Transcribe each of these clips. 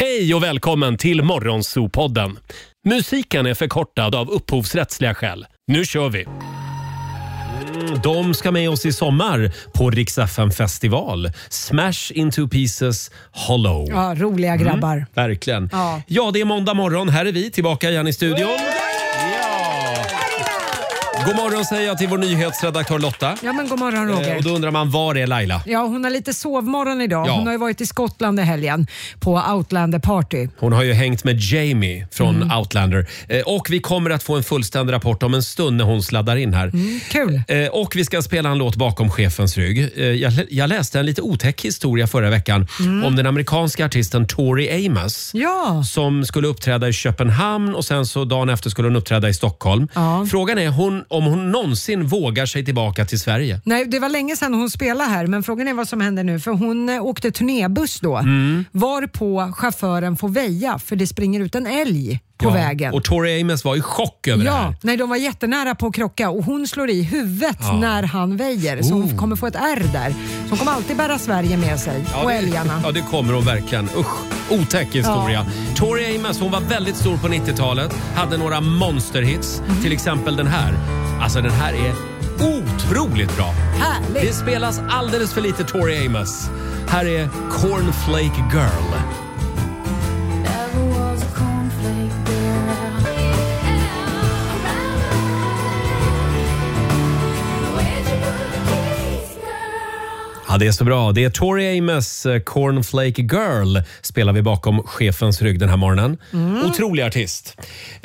Hej och välkommen till Morgonzoo-podden. Musiken är förkortad av upphovsrättsliga skäl. Nu kör vi! De ska med oss i sommar på Rix FM festival. Smash Into Pieces Hollow. Ja, roliga grabbar. Verkligen. Ja, det är måndag morgon. Här är vi tillbaka igen i studion. God morgon säger jag till vår nyhetsredaktör Lotta. Ja, men god morgon Roger. Och då undrar man, var är Laila? Ja, hon har lite sovmorgon idag. Ja. Hon har ju varit i Skottland i helgen på Outlander Party. Hon har ju hängt med Jamie från Outlander. Och vi kommer att få en fullständig rapport om en stund när hon sladdar in här. Kul. Och vi ska spela en låt bakom chefens rygg. Jag läste en lite otäck historia förra veckan om den amerikanska artisten Tori Amos. Ja. Som skulle uppträda i Köpenhamn och sen så dagen efter skulle hon uppträda i Stockholm. Ja. Frågan är om hon någonsin vågar sig tillbaka till Sverige. Nej, det var länge sedan hon spelade här, men frågan är vad som händer nu. För hon åkte turnébuss då. Varpå chauffören får väja för det springer ut en älg på vägen. Och Tori Amos var i chock över det här. Nej, de var jättenära på att krocka och hon slår i huvudet när han väjer. Så hon kommer få ett ärr där. Så hon kommer alltid bära Sverige med sig och älgarna. Ja, det kommer hon verkligen. Usch, otäck historia. Tori Amos, hon var väldigt stor på 90-talet. Hade några monsterhits. Till exempel den här. Alltså den här är otroligt bra. Härligt. Det spelas alldeles för lite Tori Amos. Här är Cornflake Girl. Ja, det är så bra. Det är Tori Amos, Cornflake Girl spelar vi bakom chefens rygg den här morgonen. Otrolig artist.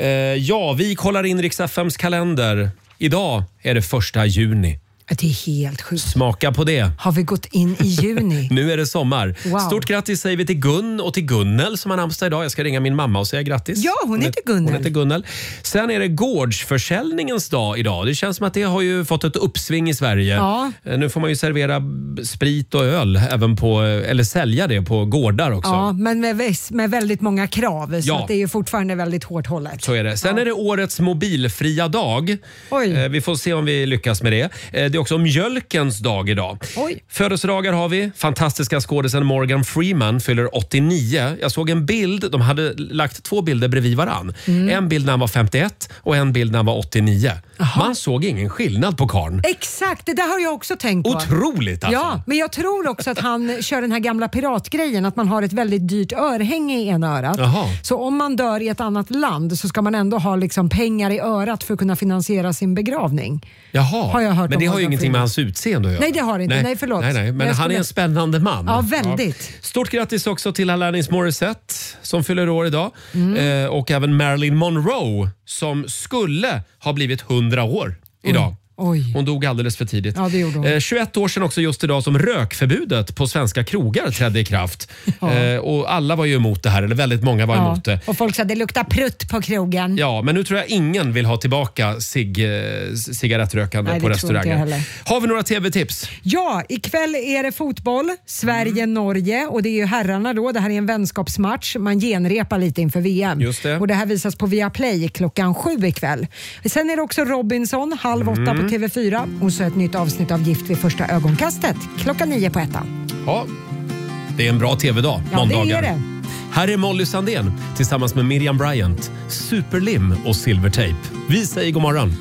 Ja, vi kollar in Rix FMs kalender. Idag är det 1 juni. Det är helt sjukt. Smaka på det. Har vi gått in i juni? Nu är det sommar. Wow. Stort grattis säger vi till Gun och till Gunnel som har namnsdag idag. Jag ska ringa min mamma och säga grattis. Ja, hon heter Gunnel. Hon heter Gunnel. Sen är det gårdsförsäljningens dag idag. Det känns som att det har ju fått ett uppsving i Sverige. Ja. Nu får man ju servera sprit och öl även på, eller sälja det på gårdar också. Ja, men med väldigt många krav. Så Ja. att det är ju fortfarande väldigt hårt hållet. Så är det. Sen är det årets mobilfria dag. Oj. Vi får se om vi lyckas med det. Det är också mjölkens dag idag. Oj. Födelsedagar har vi. Fantastiska skådisen Morgan Freeman fyller 89. Jag såg en bild. De hade lagt 2 bilder bredvid varann. En bild när han var 51 och en bild när han var 89. Aha. Man såg ingen skillnad på karln. Exakt, det där har jag också tänkt på. Otroligt alltså. Ja, men jag tror också att han kör den här gamla piratgrejen att man har ett väldigt dyrt örhänge i ena örat. Jaha. Så om man dör i ett annat land så ska man ändå ha liksom pengar i örat för att kunna finansiera sin begravning. Jaha, Har jag hört men det om har ju Morgan ingenting med Freeman. hans utseende att göra. Nej, det har det inte. Nej, förlåt. Nej, men Jag han är en spännande man. Ja, väldigt. Stort grattis också till Alanis Morissette som fyller år idag. Och även Marilyn Monroe som skulle ha blivit 100 år idag. Oj. Hon dog alldeles för tidigt. Ja, det gjorde hon. 21 år sedan också just idag som rökförbudet på svenska krogar trädde i kraft. Och alla var ju emot det här, eller väldigt många var emot det. Och folk sa det luktar prutt på krogen. Ja, men nu tror jag ingen vill ha tillbaka cigarettrökande Nej, på det tror inte jag restauranger. heller. Har vi några tv-tips? Ja, ikväll är det fotboll. Sverige-Norge och det är ju herrarna då. Det här är en vänskapsmatch. Man genrepar lite inför VM. Just det. Och det här visas på Viaplay 7:00 ikväll. Sen är det också Robinson 7:30 på TV4 och så ett nytt avsnitt av Gift vid första ögonkastet 9:00 på Ettan. Ja, det är en bra tv-dag. Ja, måndagar. det är det. Här är Molly Sandén tillsammans med Miriam Bryant, Superlim och Silvertape. Vi säger god morgon.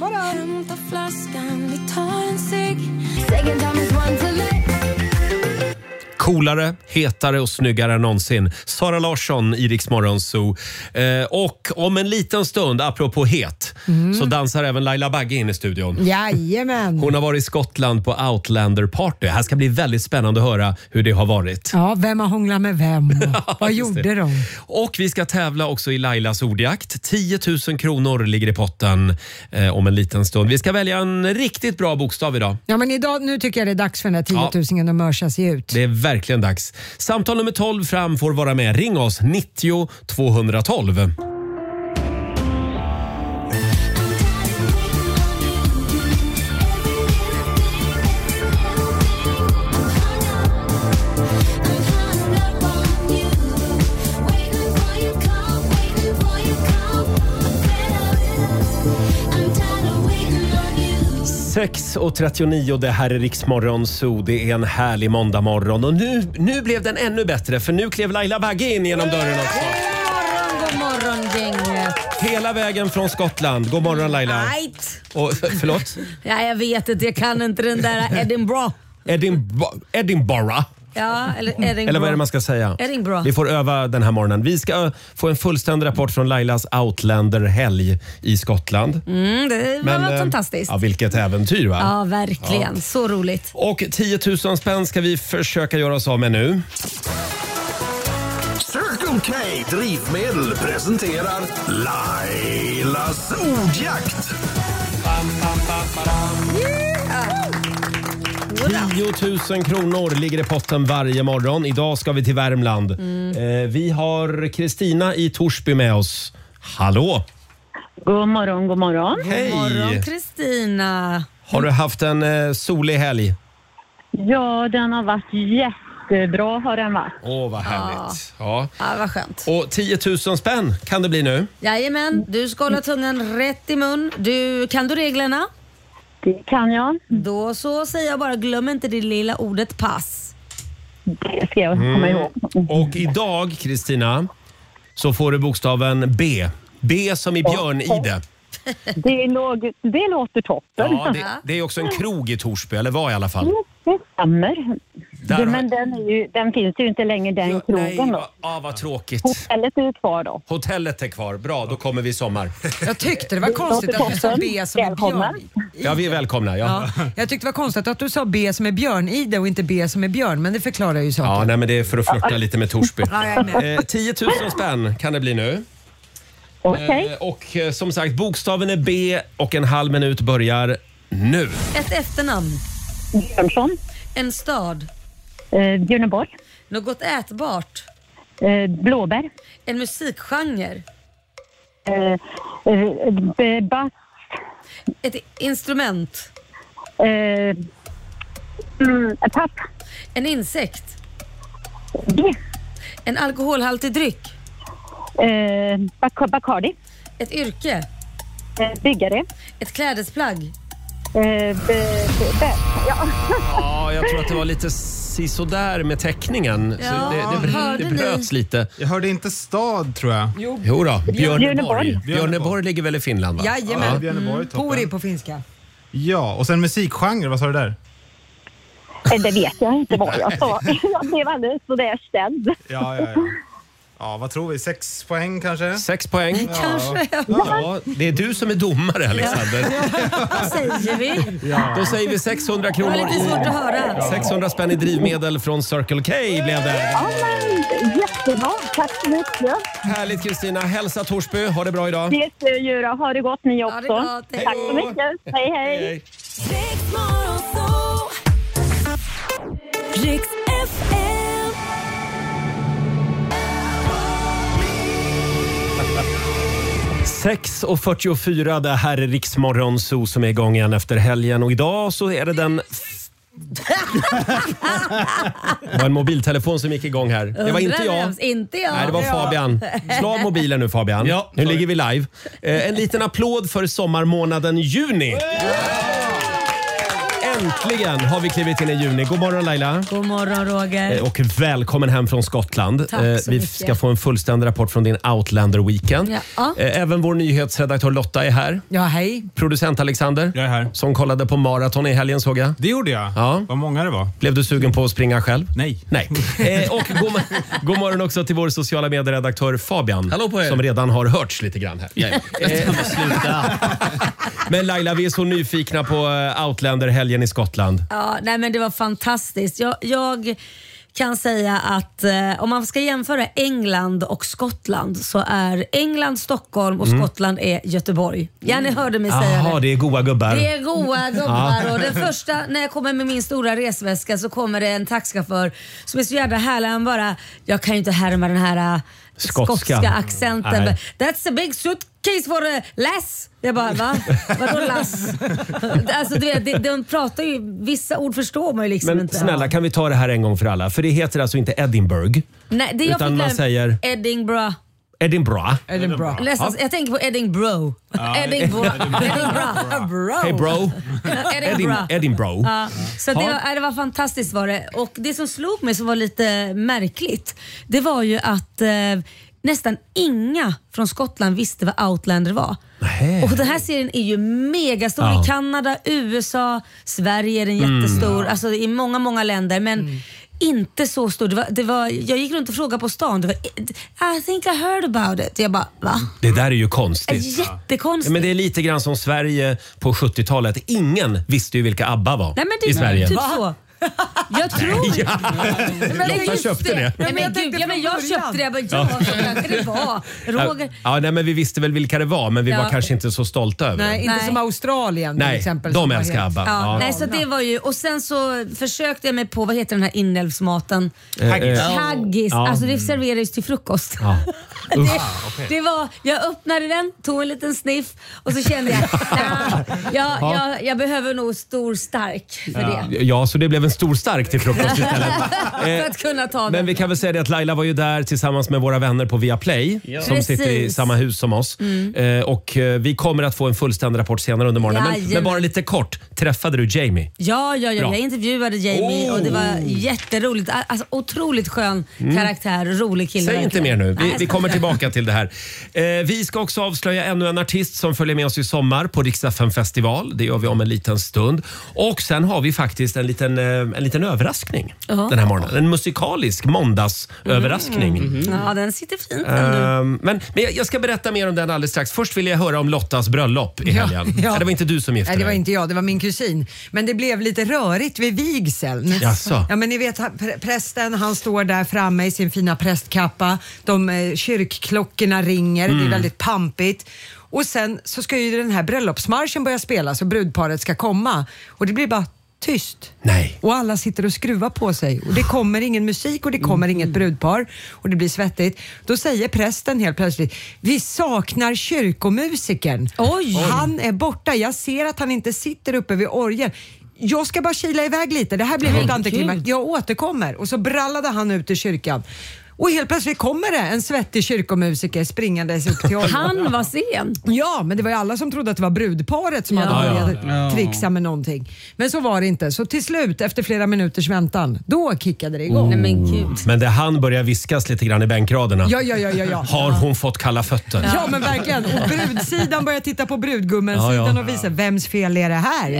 Coolare, hetare och snyggare än någonsin. Sara Larsson i Rix Morgonzoo. Och om en liten stund, apropå het, så dansar även Laila Bagge in i studion. Jajamän. Hon har varit i Skottland på Outlander Party. Här ska bli väldigt spännande att höra hur det har varit. Ja, vem har hånglat med vem? Vad gjorde de? Och vi ska tävla också i Lailas ordjakt. 10 000 kronor ligger i potten om en liten stund. Vi ska välja en riktigt bra bokstav idag. Ja, men nu tycker jag det är dags för den här 10 000 att mörsa sig ut. Det är verkligen dags. Samtal nummer 12 fram får vara med. Ring oss 90 212. 6:39, det här är Riksmorgon Zoo. Det är en härlig måndagmorgon. Och nu blev den ännu bättre, för nu klev Laila Bagge in genom dörren också. God morgon gänget. Hela vägen från Skottland. God morgon Laila. Right. Och, förlåt? Ja, jag vet inte, jag kan inte den där Edinburgh. Edinburgh. Ja, eller vad är det man ska säga? Edinburgh. Vi får öva den här morgonen. Vi ska få en fullständig rapport från Lailas Outlander-helg i Skottland. Det var fantastiskt. Ja, vilket äventyr va? Ja, verkligen. Ja. Så roligt. Och 10 000 spänn ska vi försöka göra oss av med nu. Circle K Drivmedel presenterar Lailas ordjakt. 10 000 kronor ligger i potten varje morgon. Idag ska vi till Värmland. Vi har Kristina i Torsby med oss. Hallå! God morgon, god morgon. Hej! God morgon Kristina. Har du haft en solig helg? Ja, den har varit jättebra har den varit. Åh, vad härligt. Ja. Ja, vad skönt. Och 10 000 spänn kan det bli nu. Jajamän, du ska hålla tungan rätt i mun. Kan du reglerna? Det kan jag. Då så säger jag bara, glöm inte det lilla ordet pass. Det ska jag komma ihåg. Och idag, Kristina, så får du bokstaven B. B som i björn-ide. Det låter toppen. Ja, det är också en krog i Torsby, eller var i alla fall. Det stämmer. Där Men den finns ju inte längre, den krogen då. Vad tråkigt. Hotellet är ju kvar då. Hotellet är kvar. Bra, då kommer vi i sommar. Jag tyckte det var konstigt att du sa B som är björn. Ja, vi är välkomna. Ja. Jag tyckte det var konstigt att du sa B som är björn-ide och inte B som är björn, men det förklarar ju saken. Ja, nej, men det är för att flirta lite med Torsby. Ja, jag är med. 10 000 spänn kan det bli nu. Okej. Och som sagt, bokstaven är B och en halv minut börjar nu. Ett efternamn. Björnsson. En stad. Björneborg. Något ätbart. Blåbär. En musikgenre. Bass. Ett instrument. Pass. En insekt. B. En alkoholhaltig dryck. Bacardi. Ett yrke. Byggare. Ett klädesplagg. Ja, jag tror att det var lite sisådär med teckningen. Ja, Så det bröts lite. Jag hörde inte stad, tror jag. Jo då, Björneborg. Björneborg. Björneborg ligger väl i Finland va? Jajamän. Björneborg, toppen. Pori på finska. Ja, och sen musikgenre, vad sa du där? Det vet jag inte vad jag sa. Jag blev alldeles sådär ställd. Ja. Ja, vad tror vi? 6 poäng kanske? 6 poäng. Kanske. Ja, det är du som är domare, Alexander. Vad säger vi? Då säger vi 600 Det var kronor. lite svårt att höra. 600 spänn i drivmedel från Circle K blev det. Ja, men jättebra. Tack så mycket. Härligt Kristina. Hälsa Torsby. Ha det bra idag. Det ska jag göra. Ha det gott ni också. Ha det gott. Hej Tack då. så mycket. Hej, hej. Riks FM. 6:44, det här är Riksmorgon Zoo som är igång igen efter helgen. Och idag så är det den... Det var en mobiltelefon som gick igång här. Det var inte jag. Inte jag. Nej, det var Fabian. Slå av mobilen nu Fabian. Ja, nu ligger vi live. En liten applåd för sommarmånaden juni. Äntligen har vi klivit in i juni. God morgon Laila. God morgon Roger. Och välkommen hem från Skottland. Tack så Vi mycket. ska få en fullständig rapport från din Outlander Weekend. Ja. Även vår nyhetsredaktör Lotta är här. Ja, hej. Producent Alexander. Jag är här. Som kollade på maraton i helgen såg jag. Det gjorde jag. Ja. Vad många det var. Blev du sugen på att springa själv? Nej. Nej. Och god morgon också till vår sociala medieredaktör Fabian. Hallå på er. Som redan har hörts lite grann här. Sluta. Men Laila, vi är så nyfikna på Outlander-helgen i Skottland. Ja, nej men det var fantastiskt. Jag kan säga att om man ska jämföra England och Skottland så är England Stockholm och Skottland är Göteborg. Ja, ni hörde mig säga Jaha, det är goa gubbar. Det är goa gubbar och den första, när jag kommer med min stora resväska så kommer det en taxichaufför som är så jävla härlig. Han bara, jag kan ju inte härma den här skotska accenten. Nej. That's a big suitcase for a lass. Jag bara, va? Vadå lass? Alltså du vet, de pratar ju, vissa ord förstår man ju liksom Men inte. snälla, kan vi ta det här en gång för alla? För det heter alltså inte Edinburgh. Nej, det jag utan fick man lära- säger... Edinburgh. Edinburgh. Nästan, jag tänker på Edinburgh. Hey bro. Edinburgh. Ja, så det var fantastiskt var det. Och det som slog mig som var lite märkligt, det var ju att nästan inga från Skottland visste vad Outlander var. Nej. Och den här serien är ju megastor i Kanada, USA, Sverige är den jättestor, alltså i många länder, men inte så stor. Jag gick runt och frågade på stan. Det var, I think I heard about it. Jag bara, va? Det där är ju konstigt. Jättekonstigt. Men det är lite grann som Sverige på 70-talet. Ingen visste ju vilka ABBA var. Nej, men det, i Sverige. Typ så. Jag tror Jag köpte det. Nej, men gud, jag köpte det. Jag bara, kanske det var Roger. Ja, nej, men vi visste väl vilka det var, men vi var kanske inte så stolta över. Nej, inte som Australien till exempel. De älskar ABBA. Nej, så det var ju, och sen så försökte jag mig på, vad heter den här inälvsmaten? Haggis. Alltså det serverades till frukost. Det var, jag öppnade den, tog en liten sniff och så kände jag behöver nog stor stark för det. Ja, så det blev en stor stark till frukost istället. För att kunna ta den. Men vi kan väl säga det att Laila var ju där tillsammans med våra vänner på Viaplay som sitter i samma hus som oss. Och vi kommer att få en fullständig rapport senare under morgonen. Men bara lite kort, träffade du Jamie? Ja, jag intervjuade Jamie och det var jätteroligt. Alltså, otroligt skön karaktär, rolig kille. Säg inte mer nu, vi kommer tillbaka till det här. Vi ska också avslöja ännu en artist som följer med oss i sommar på Rix FM-festival. Det gör vi om en liten stund. Och sen har vi faktiskt en liten överraskning den här morgonen. En musikalisk måndagsöverraskning. Ja, den sitter fint. Men jag ska berätta mer om den alldeles strax. Först vill jag höra om Lottas bröllop i helgen. Det var inte du som gifte dig. Nej, det var inte jag, det var min kusin. Men det blev lite rörigt vid vigseln. Jaså? Ja, men ni vet, prästen, han står där framme i sin fina prästkappa. De kyrkklockorna ringer, det är väldigt pampigt. Och sen så ska ju den här bröllopsmarschen börja spelas och brudparet ska komma. Och det blir bara tyst. Nej. Och alla sitter och skruvar på sig. Och det kommer ingen musik och det kommer inget brudpar. Och det blir svettigt. Då säger prästen helt plötsligt: vi saknar kyrkomusikern. Oj. Han är borta. Jag ser att han inte sitter uppe vid orgeln. Jag ska bara kila iväg lite. Det här blir ett antiklimax. Jag återkommer. Och så brallade han ut i kyrkan. Och helt plötsligt kommer det en svettig kyrkomusiker springandes upp till orgeln. Han var sen. Ja, men det var ju alla som trodde att det var brudparet som hade börjat trixa med någonting. Men så var det inte. Så till slut, efter flera minuters väntan, då kickade det igång. Nej, men gud. Men det han börjar viskas lite grann i bänkraderna. Ja. Har hon fått kalla fötter? Ja, men verkligen. Och brudsidan börjar titta på brudgummen-sidan och visa vems fel är det här?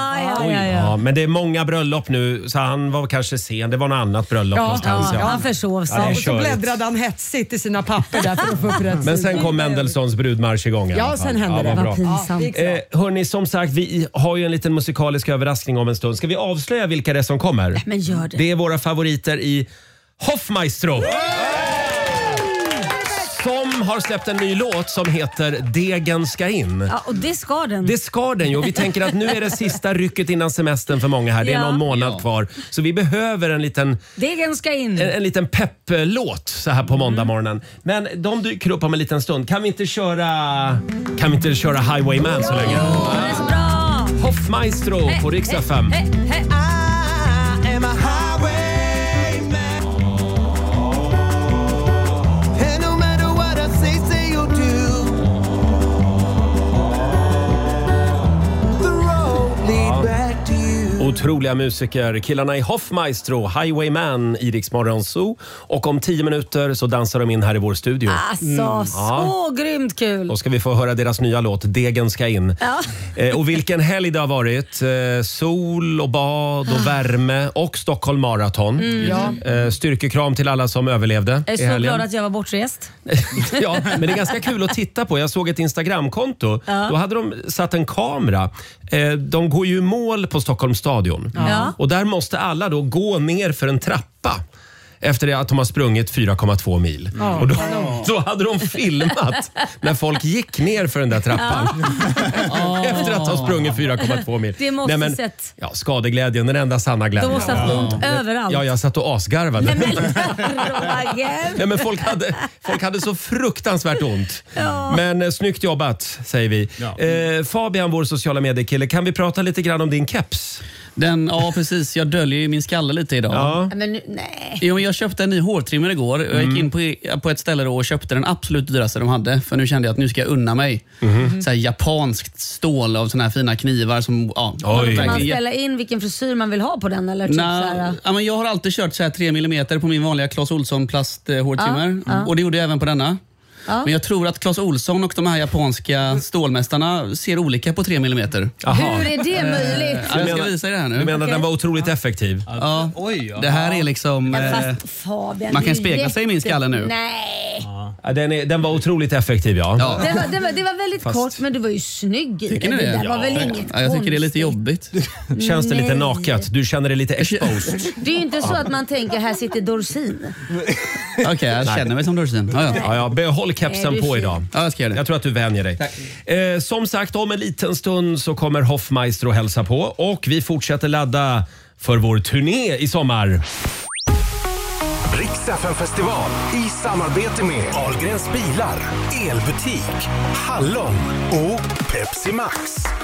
Ja. Men det är många bröllop nu, så han var kanske sen. Det var något annat bröllop någonstans. Han försov sig. Och så bläddrade han hetsigt i sina papper där för att få upp rätt. Men sen kom Mendelssohns brudmarsch igång. Ja, sen hände det. Vad pinsamt. Hörni, som sagt, vi har ju en liten musikalisk överraskning om en stund. Ska vi avslöja vilka det är som kommer? Men gör det. Det är våra favoriter i Hoffmaestro. Som har släppt en ny låt som heter Degen ska in. Ja, och det ska den. Det ska den ju. Vi tänker att nu är det sista rycket innan semestern för många här. Det är någon månad kvar. Så vi behöver en liten... Degen ska in. En liten pepplåt så här på måndag morgonen. Men de dyker upp om en liten stund. Kan vi inte köra Highwayman så länge? Det är så bra. Hoffmaestro på Rix FM. Otroliga musiker, killarna i Hoffmaestro, Highwayman i Rix Morgon Zoo. Och om 10 minuter så dansar de in här i vår studio. Alltså, så grymt kul. Då ska vi få höra deras nya låt, Degen ska in. Och vilken helg det har varit. Sol och bad och värme och Stockholm Marathon. Styrkekram till alla som överlevde Jag är så glad att jag var bortrest. Ja, men det är ganska kul att titta på. Jag såg ett Instagramkonto. Då hade de satt en kamera. De går ju i mål på Stockholms stadion. Och där måste alla då gå ner för en trappa efter att de har sprungit 4,2 mil. Och då hade de filmat när folk gick ner för den där trappan. Efter att ha sprungit 4,2 mil. Det måste sett. Ja, skadeglädjen, den enda sanna glädjen. Då satt ont överallt. Ja, jag satt och asgarvade. Nej, men folk hade så fruktansvärt ont. Men snyggt jobbat, säger vi. Fabian, vår sociala mediekille, kan vi prata lite grann om din keps? Ja, precis. Jag döljer ju min skalle lite idag. Ja. Men nej. Jo, jag köpte en ny hårtrimmer igår. Jag gick in på ett ställe då och köpte den absolut dyraste de hade. För nu kände jag att nu ska jag unna mig. Så här japanskt stål av såna här fina knivar. Som, Kan man ställa in vilken frisyr man vill ha på den? Eller typ men jag har alltid kört så här 3 mm på min vanliga Clas Ohlson plasthårtrimmer. Och det gjorde jag även på denna. Men jag tror att Clas Ohlson och de här japanska stålmästarna ser olika på 3 mm. Hur är det möjligt? Jag ska visa det här nu. Du menar att den var otroligt effektiv? Ja. Det här är liksom... Fast Fabian, man kan spegla sig i min skalle nu. Nej. Ja, den var otroligt effektiv, ja. Det var väldigt kort, men du var ju snygg i Tycker ni det. det? Där var väl inget Jag tycker det är lite jobbigt. Känns det lite naket? Du känner dig lite exposed? Det är ju inte så att man tänker, här sitter Dorsin. Okej, jag känner mig som Dorsin. Ja, behåll kepsen på idag. Ja, jag ska göra det. Jag tror att du vänjer dig. Som sagt, om en liten stund så kommer Hoffmeister att hälsa på. Och vi fortsätter ladda för vår turné i sommar. Rix FM-festival i samarbete med Ahlgrens bilar, elbutik, Hallon och Pepsi Max.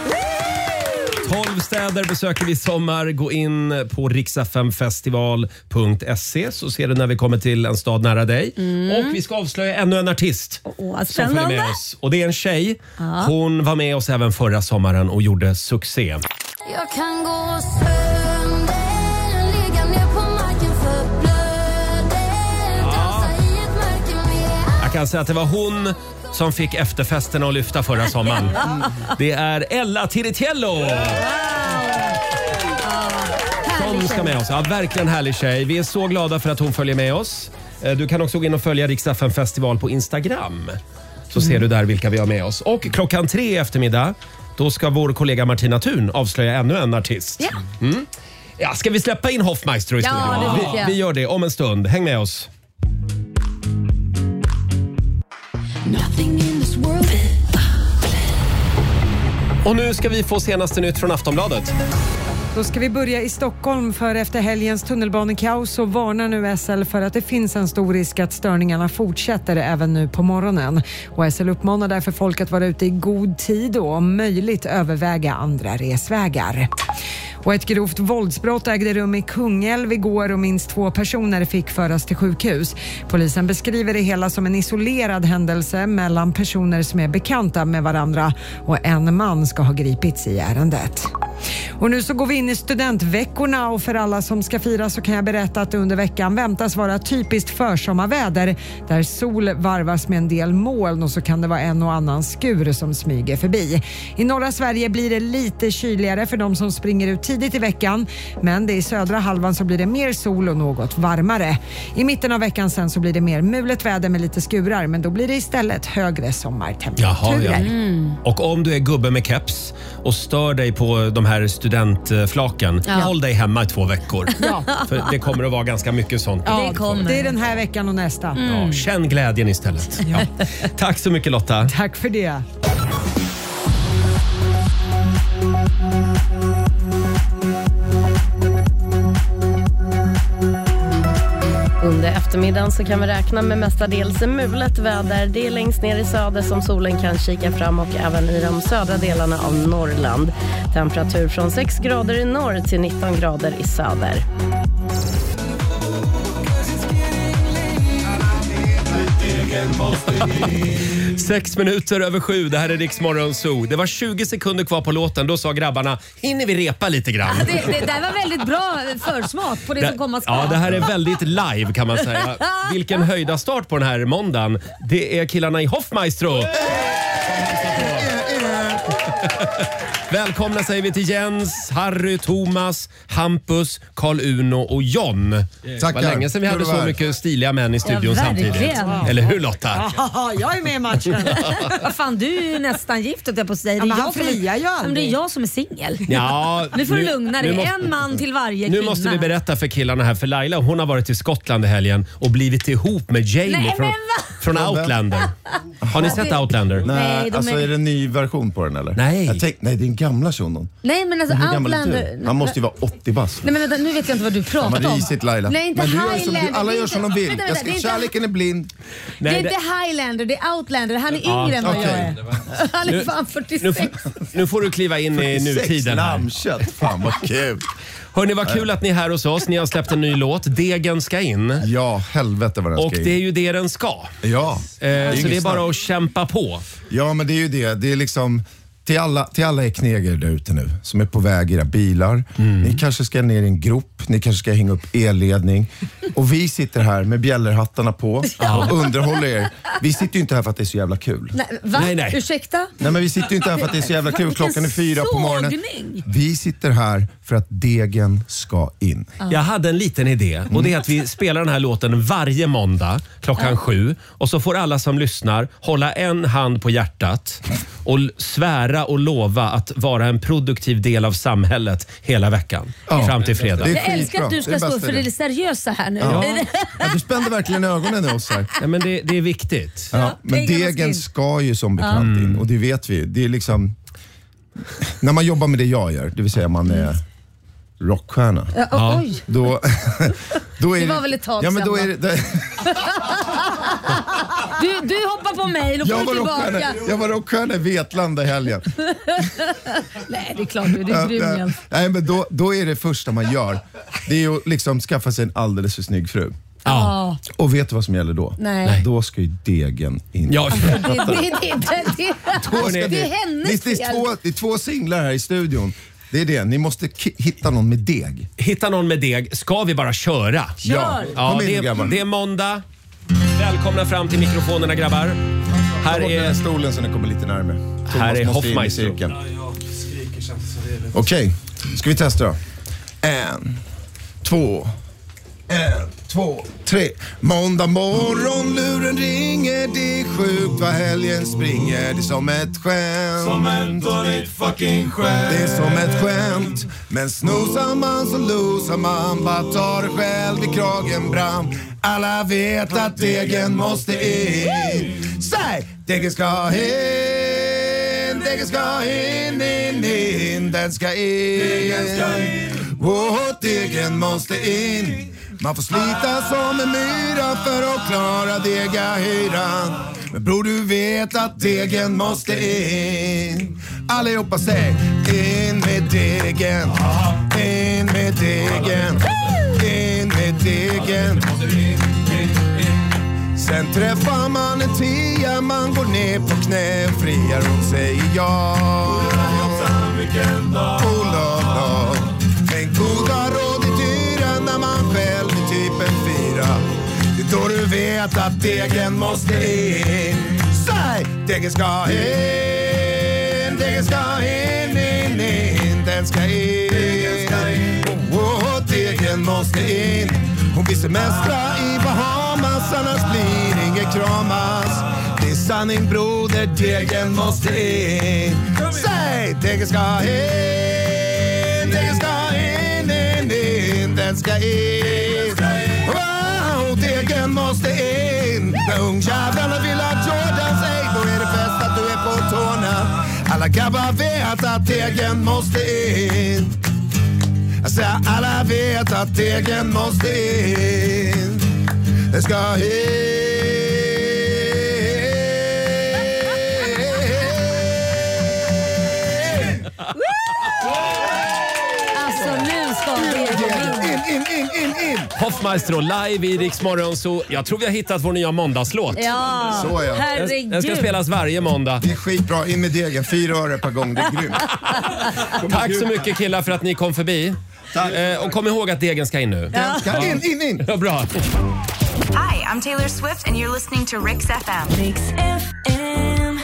12 städer besöker vi i sommar. Gå in på riksfmfestival.se så ser du när vi kommer till en stad nära dig. Och vi ska avslöja ännu en artist som följer med oss. Och det är en tjej. Hon var med oss även förra sommaren och gjorde succé. Jag kan gå sönder, ligga ner på marken för blöder, dansa i ett mörker med. Jag kan säga att det var hon som fick efterfesten att lyfta förra sommaren. Det är Ella Tiritiello. Som ska med oss. Ja, verkligen härlig tjej. Vi är så glada för att hon följer med oss. Du kan också gå in och följa Rix FM Festival på Instagram. Så ser du där vilka vi har med oss. Och 3:00 i eftermiddag, då ska vår kollega Martina Thun avslöja ännu en artist. Ja, ska vi släppa in Hoffmeister i studion? Ja, vi gör det om en stund. Häng med oss. Och nu ska vi få senaste nytt från Aftonbladet. Då ska vi börja i Stockholm, för efter helgens tunnelbanekaos så varnar nu SL för att det finns en stor risk att störningarna fortsätter även nu på morgonen. Och SL uppmanar därför folk att vara ute i god tid och om möjligt överväga andra resvägar. Och ett grovt våldsbrott ägde rum i Kungälv igår och minst 2 personer fick föras till sjukhus. Polisen beskriver det hela som en isolerad händelse mellan personer som är bekanta med varandra och en man ska ha gripits i ärendet. Och nu så går vi in i studentveckorna och för alla som ska fira så kan jag berätta att under veckan väntas vara typiskt försommarväder där sol varvas med en del moln och så kan det vara en och annan skur som smyger förbi. I norra Sverige blir det lite kyligare för de som springer ut tidigt i veckan, men det i södra halvan så blir det mer sol och något varmare. I mitten av veckan sen så blir det mer mulet väder med lite skurar, men då blir det istället högre sommartemperaturer. Och om du är gubbe med keps och stör dig på de här studentflaken, håll dig hemma i 2 veckor. För det kommer att vara ganska mycket sånt. Det är den här veckan och nästa. Ja, känn glädjen istället. Ja. Tack så mycket Lotta. Tack för det. Under eftermiddagen så kan vi räkna med mestadels mulet väder. Det är längst ner i söder som solen kan kika fram och även i de södra delarna av Norrland. Temperatur från 6 grader i norr till 19 grader i söder. 6 minuter över 7, det här är Rix Morgon Zoo. Det var 20 sekunder kvar på låten, då sa grabbarna, hinner vi repa lite grann? Det där var väldigt bra försmak på det som komma ska. Ja, det här är väldigt live kan man säga. Vilken höjda start på den här måndagen. Det är killarna i Hoffmeister. Välkomna säger vi till Jens, Harry, Thomas, Hampus, Carl-Uno och John. Tackar. Det var länge sedan vi hade så mycket stiliga män i studion samtidigt. Eller hur Lotta? Jag är med i matchen. Vad fan, du är ju nästan gift jag på sig. Ja, men han friar ju aldrig. Det är jag som är singel. Ja, nu får du lugna dig. En man till varje kvinna. Nu måste vi berätta för killarna här, för Laila hon har varit i Skottland i helgen och blivit ihop med Jamie Från Outlander. Har ni sett Outlander? Nej, alltså är det en ny version på den eller? Nej. Nej, det är en gamla shunon. Nej, men alltså Outlander... Han måste ju vara 80 bast. Nej, men vänta, nu vet jag inte vad du pratar om. Vad risigt, Laila. Nej, inte Highlander. Alla gör som de vill. Vänta, Kärleken är blind. Det är inte Highlander, det är Outlander. Han är yngre än vad jag är. Han är fan 46. Nu får du kliva in i nutiden här. Lammkött, fan vad kul. Hörrni, vad kul att ni är här hos oss. Ni har släppt en ny låt. Degen ska in. Ja, helvete vad den ska in. Och det är ju det den ska. Ja. Så det är bara att kämpa på. Ja, men det är ju det. Det är liksom... Till alla er kneger där ute nu som är på väg i era bilar. Ni kanske ska ner i en grop, ni kanske ska hänga upp elledning. Och vi sitter här med bjällerhattarna på och underhåller er. Vi sitter ju inte här för att det är så jävla kul. Nej, va? Nej. Ursäkta? Nej, men vi sitter ju inte här för att det är så jävla kul. Klockan är 4 på morgonen. Vi sitter här för att degen ska in. Jag hade en liten idé och det är att vi spelar den här låten varje måndag klockan 7 och så får alla som lyssnar hålla en hand på hjärtat och svära och lova att vara en produktiv del av samhället hela veckan fram till fredag. Jag älskar att du ska stå för det seriösa här nu. Ja. Du spände verkligen ögonen i oss här. Ja, men det är viktigt. Ja, men degen ska ju som bekant in och det vet vi. Det är liksom när man jobbar med det jag gör, det vill säga man är rockstjärna. Oj. Då är det var väl ett tag ja, men då sedan, är det, du hoppar på mig och får tillbaka. Jag var rockstjärna i Vetlanda i helgen. Nej, det är klart du är grym igen. Nej, men då är det första man gör. Det är att liksom skaffa sig en alldeles för snygg fru. Ja. Och vet du vad som gäller då? Nej. Då ska ju degen in. Ja. Det är hennes fel. Det är två singlar här i studion. Det är det. Ni måste hitta någon med deg. Hitta någon med deg. Ska vi bara köra? Kör! Ja, det är måndag. Välkomna fram till mikrofonerna, grabbar. Här är den stolen så den kommer lite närmare. Här är Hoffmeister. Okej, ska vi testa då? 1, 2, 3. Måndag morgon, luren ringer. Det är sjukt vad helgen springer. Det är som ett skämt. Som ett fucking skämt. Det är som ett skämt. Men snosar man så losar man. Bara tar det själv i kragen bram. Alla vet att degen måste in. Säg, degen ska in. Degen ska in. Den ska in. Degen måste in. Man får slita som en myra för att klara degahyran. Men bror, du vet att degen måste in. Allihopa säg in med degen. In med degen. In med degen. Sen träffar man en tia, man går ner på knä, friar och säger ja. Oh love. Men goda råd är dyra när man själv är typ en 4. Det är då du vet att degen måste in. Säg, degen ska in. Degen ska in. Den ska in. Degen måste in. Hon vill semestra i Bahamas, annars blir inget kramas. Det är sanning broder, degen måste in. Säg, degen ska in. Degen ska in. Den ska in. Wow, degen måste in. När ungjävlarna vill ha Jordan, säg, då är det bäst att du är på tårna. Alla grabbar vet att degen måste in. Jag säger alla vet att degen måste in. Det ska in. Alltså nu ska in. Hoffmeister live i Rix Morgon, så jag tror vi har hittat vår nya måndagslåt. Ja, så ja. Herregud. Den ska spelas varje måndag. Det är skitbra, in med degen, 4 öre per gång, det är grymt. Tack så mycket killar för att ni kom förbi. Och kom ihåg att degen ska in nu. Den ska in. Ja, bra. Hi, I'm Taylor Swift and you're listening to Rix FM. Rix FM.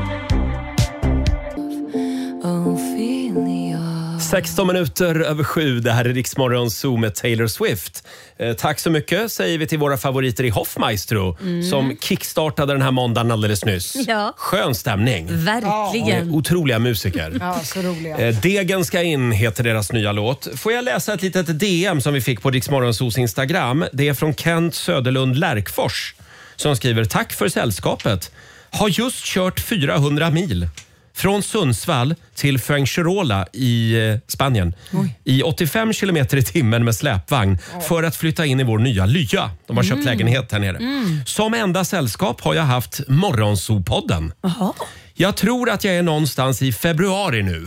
16 minuter över 7. Det här är Rix Morgon Zoo med Taylor Swift. Tack så mycket säger vi till våra favoriter i Hoffmaestro som kickstartade den här måndagen alldeles nyss. Ja. Skön stämning. Verkligen. Otroliga musiker. Ja, så roliga. Degen ska in heter deras nya låt. Får jag läsa ett litet DM som vi fick på Rix Morgon Zoos Instagram. Det är från Kent Söderlund Lärkfors som skriver: tack för sällskapet. Har just kört 400 mil från Sundsvall till Fuengirola i Spanien i 85 kilometer i timmen med släpvagn för att flytta in i vår nya lya. De har köpt lägenhet här nere. Som enda sällskap har jag haft Morgonzoo-podden. Jag tror att jag är någonstans i februari nu.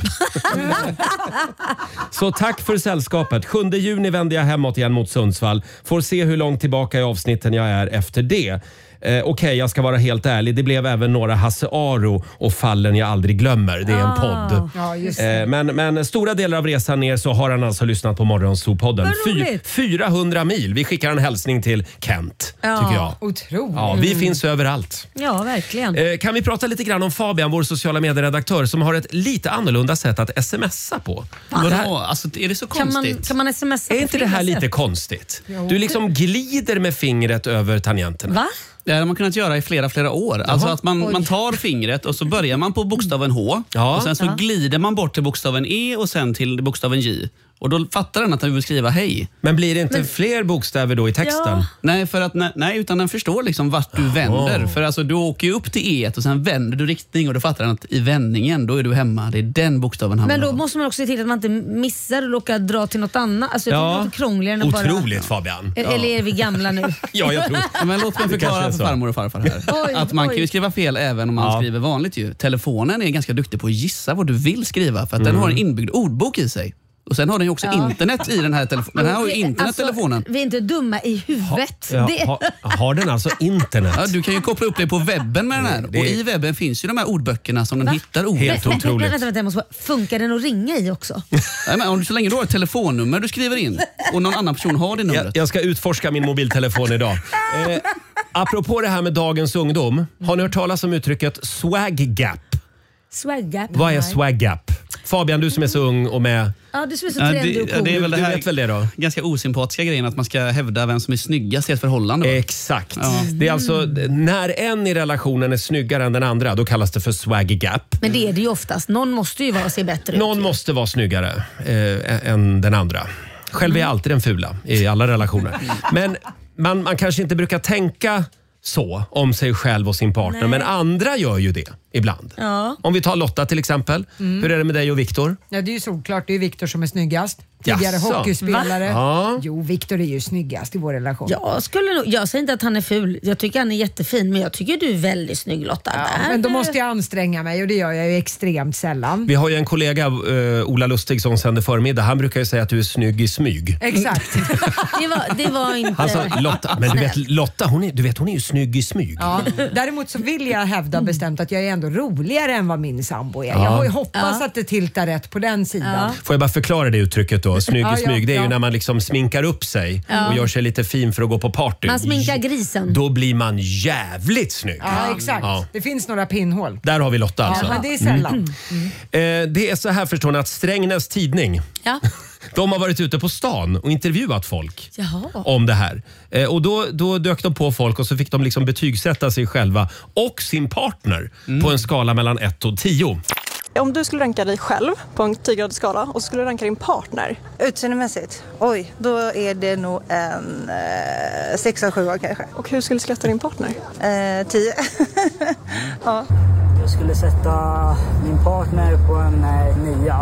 Så tack för sällskapet. 7 juni vänder jag hemåt igen mot Sundsvall. Får se hur långt tillbaka i avsnitten jag är efter det. Okej, jag ska vara helt ärlig. Det blev även några Hasse Aro och Fallen jag aldrig glömmer. Det är en podd. Ja, just det. Men stora delar av resan ner så har han alltså lyssnat på Morgonzoo-podden. 400 mil. Vi skickar en hälsning till Kent, tycker jag. Otroligt. Ja, vi finns överallt. Ja, verkligen. Kan vi prata lite grann om Fabian, vår sociala medieredaktör, som har ett lite annorlunda sätt att smsa på? Vadå? Alltså, är det så konstigt? Kan man smsa? Är inte det här lite konstigt? Du liksom glider med fingret över tangenterna. Va? Det har man kunnat göra i flera år. Alltså att man tar fingret och så börjar man på bokstaven H. Och sen så glider man bort till bokstaven E och sen till bokstaven J. Och då fattar den att den vill skriva hej. Men blir det inte fler bokstäver då i texten? Ja. Nej, för att, nej, utan den förstår liksom vart du vänder. För alltså, du åker ju upp till E och sen vänder du riktning och då fattar den att i vändningen, då är du hemma. Det är den bokstaven han Men då har. måste man också se till att man inte missar och råkar dra till något annat. Alltså, det är lite krångligare än att bara... Otroligt, Fabian. Eller är vi gamla nu? Ja, jag tror. Men låt mig förklara för farmor och farfar här. Att man kan ju skriva fel även om man skriver vanligt ju. Telefonen är ganska duktig på att gissa vad du vill skriva för att den har en inbyggd ordbok i sig. Och sen har den ju också internet i den här telefonen. Den här har ju internettelefonen. Alltså, vi är inte dumma i huvudet. Ja, har den alltså internet? Ja, du kan ju koppla upp dig på webben med den här. Och i webben finns ju de här ordböckerna som den hittar ord. Helt otroligt. Vänta, jag måste... Funkar den att ringa i också? Nej, men så länge du har ett telefonnummer du skriver in och någon annan person har det numret. Jag ska utforska min mobiltelefon idag. Apropå det här med dagens ungdom. Har ni hört talas om uttrycket swag gap? Swag gap? Vad är swag gap? Fabian, du som är så ung och med... Ja, du som är så trendig och cool. Det är väl det här, du vet väl det då? Ganska osympatiska grejen att man ska hävda vem som är snyggast i ett förhållande. Exakt. Ja. Det är alltså när en i relationen är snyggare än den andra, då kallas det för swag gap. Men det är det ju oftast. Någon måste ju se bättre ut. Någon måste vara snyggare än den andra. Själv är jag alltid den fula i alla relationer. Men man kanske inte brukar tänka så om sig själv och sin partner. Nej. Men andra gör ju det ibland. Ja. Om vi tar Lotta till exempel. Hur är det med dig och Viktor? Ja, det är ju solklart. Det är Viktor som är snyggast. Tidigare hockeyspelare. Ja. Jo, Viktor är ju snyggast i vår relation. Jag säger inte att han är ful. Jag tycker han är jättefin. Men jag tycker du är väldigt snygg, Lotta. Ja, men då måste jag anstränga mig och det gör jag ju extremt sällan. Vi har ju en kollega, Ola Lustig, som sänder förmiddag. Han brukar ju säga att du är snygg i smyg. Exakt. det var inte... Han sa, Lotta, men Lotta, hon är ju snygg i smyg. Ja, däremot så vill jag hävda bestämt att jag är ändå roligare än vad min sambo är. Jag har ju hoppats att det tiltar rätt på den sidan. Får jag bara förklara det uttrycket då? Snygg i smyg, det är ju när man liksom sminkar upp sig och gör sig lite fin för att gå på party. Man sminkar grisen. Då blir man jävligt snygg. Ja, exakt. Ja. Det finns några pinnhål. Där har vi Lotta alltså. Ja, men det är sällan. Det är så här, förstår ni, att Strängnäs Tidning, de har varit ute på stan och intervjuat folk om det här. Och då dök de på folk och så fick de liksom betygsätta sig själva och sin partner på en skala mellan 1 och 10. Om du skulle ranka dig själv på en 10-gradig skala och så skulle du ranka din partner. Utseendemässigt? Oj, då är det nog en 6-7 kanske. Och hur skulle du skatta din partner? 10. Ja. Jag skulle sätta min partner på en 9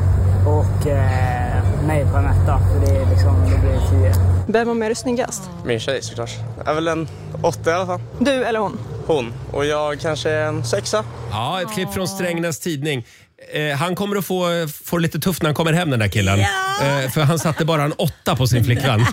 och mig på en 1. För det blir 10. Vem var mer snyggast? Min tjej såklart. Är väl en 8 i alla fall. Du eller hon? Hon. Och jag kanske en 6. Ja, ett klipp från Strängnäs Tidning. Han kommer att få lite tufft när han kommer hem, den där killen. För han satte bara en 8 på sin flickvän.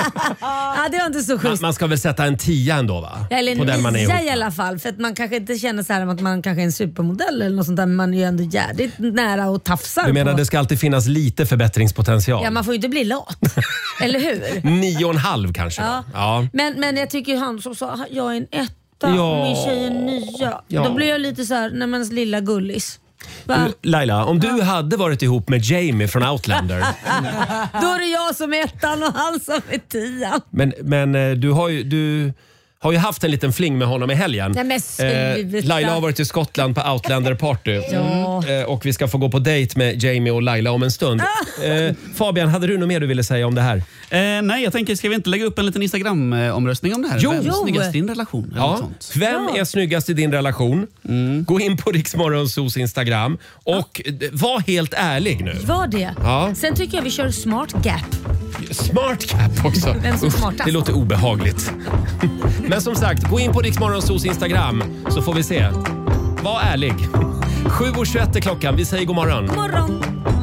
Ja, det var inte så schysst. Man ska väl sätta en 10 ändå, va? Eller en på den man är 9 i alla fall. För att man kanske inte känner så här att man kanske är en supermodell eller något sånt där. Men man är ju ändå jävligt nära och tafsar. Du menar på. Det ska alltid finnas lite förbättringspotential? Ja, man får ju inte bli lat. Eller hur? 9,5 kanske. Ja. Men jag tycker han som sa, jag är en 1. Ja. Min tjej är 9. Då blir jag lite så här, nej men lilla gullis. Laila, om du hade varit ihop med Jamie från Outlander. Då är det jag som är 1 och han som är 10. Men du har har ju haft en liten fling med honom i helgen. Nej, men sluta. Laila har varit i Skottland på Outlander Party. Och vi ska få gå på dejt med Jamie och Laila om en stund. Fabian, hade du något mer du ville säga om det här? Nej, jag tänker, ska vi inte lägga upp en liten Instagram-omröstning om det här? Vem är snyggast i din relation? Vem är snyggast i din relation? Gå in på Rix Morgonzos Instagram och var helt ärlig nu. Var det. Ja. Sen tycker jag vi kör smart gap. Smart gap också. Vem som smartast? Det låter obehagligt. Men som sagt, gå in på Rix Morgonzos Instagram så får vi se. Var ärlig. 7:21 är klockan. Vi säger god morgon. God morgon.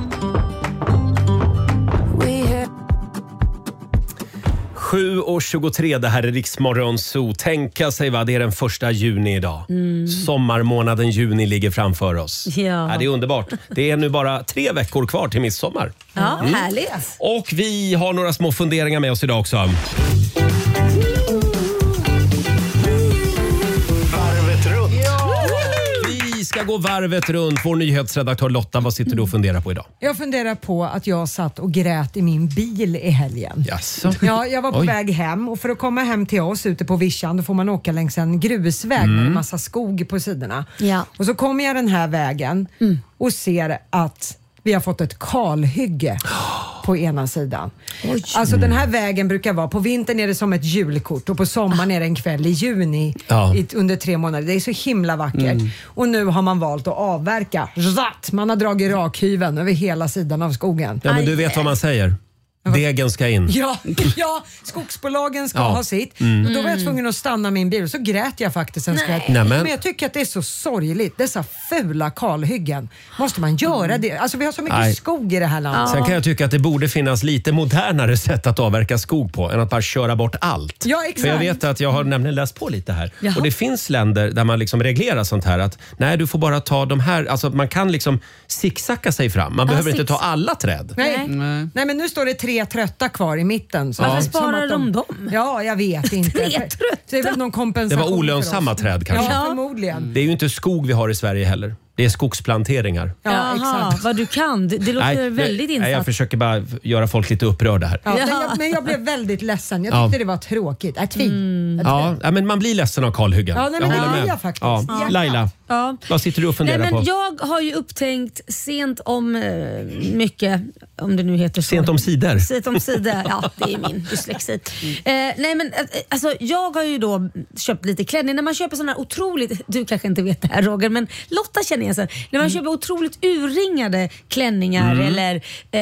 7:23, det här är Rix Morgonzoo. Tänka sig vad det är den 1 juni idag. Sommarmånaden juni ligger framför oss. Ja. Det är underbart. Det är nu bara 3 veckor kvar till midsommar. Ja, härligt. Och vi har några små funderingar med oss idag också. Varvet runt. Vi ska gå varvet runt. Vår nyhetsredaktör Lotta, vad sitter du och funderar på idag? Jag funderar på att jag satt och grät i min bil i helgen. Jaså? Ja, jag var på väg hem och för att komma hem till oss ute på Vischan då får man åka längs en grusväg med en massa skog på sidorna. Ja. Och så kommer jag den här vägen och ser att vi har fått ett kalhygge på ena sidan. Alltså den här vägen brukar vara, på vintern är det som ett julkort och på sommaren är det en kväll i juni under 3 månader. Det är så himla vackert. Och nu har man valt att avverka. Man har dragit rakhyveln över hela sidan av skogen. Ja, men du vet vad man säger. Degen ska in. Ja, skogsbolagen ska ha sitt. Och då var jag tvungen att stanna min bil och så grät jag faktiskt en skvätt. Men jag tycker att det är så sorgligt. Dessa fula kalhyggen. Måste man göra det? Alltså vi har så mycket skog i det här landet. Sen kan jag tycka att det borde finnas lite modernare sätt att avverka skog på än att bara köra bort allt. Ja, exakt. För jag vet att jag har nämligen läst på lite här. Jaha. Och det finns länder där man liksom reglerar sånt här. Att nej, du får bara ta de här. Alltså man kan liksom zigzacka sig fram. Man behöver inte ta alla träd. Nej, men nu står det 3 trötta kvar i mitten. Varför sparar de dem? Ja, jag vet inte. 3 trötta? Det är väl någon kompensation. Det var olönsamma träd kanske. Ja, förmodligen. Det är ju inte skog vi har i Sverige heller. Det är skogsplanteringar. Ja, exakt. Vad du kan. Det låter väldigt insatt. Nej, jag försöker bara göra folk lite upprörda här. Ja, men jag blev väldigt ledsen. Jag tyckte det var tråkigt. Ja, men man blir ledsen av kalhyggen. Ja, nej, men det blir jag faktiskt. Ja. Laila, vad sitter du och funderar på? Jag har ju upptänkt sent om mycket, om det nu heter så. Sent om sidor? Sent om sidor, ja det är min dyslexi. Nej men alltså jag har ju då köpt lite klänning. När man köper sådana här otroligt, du kanske inte vet det här Roger, men Lotta känner jag sen. När man köper otroligt urringade klänningar eller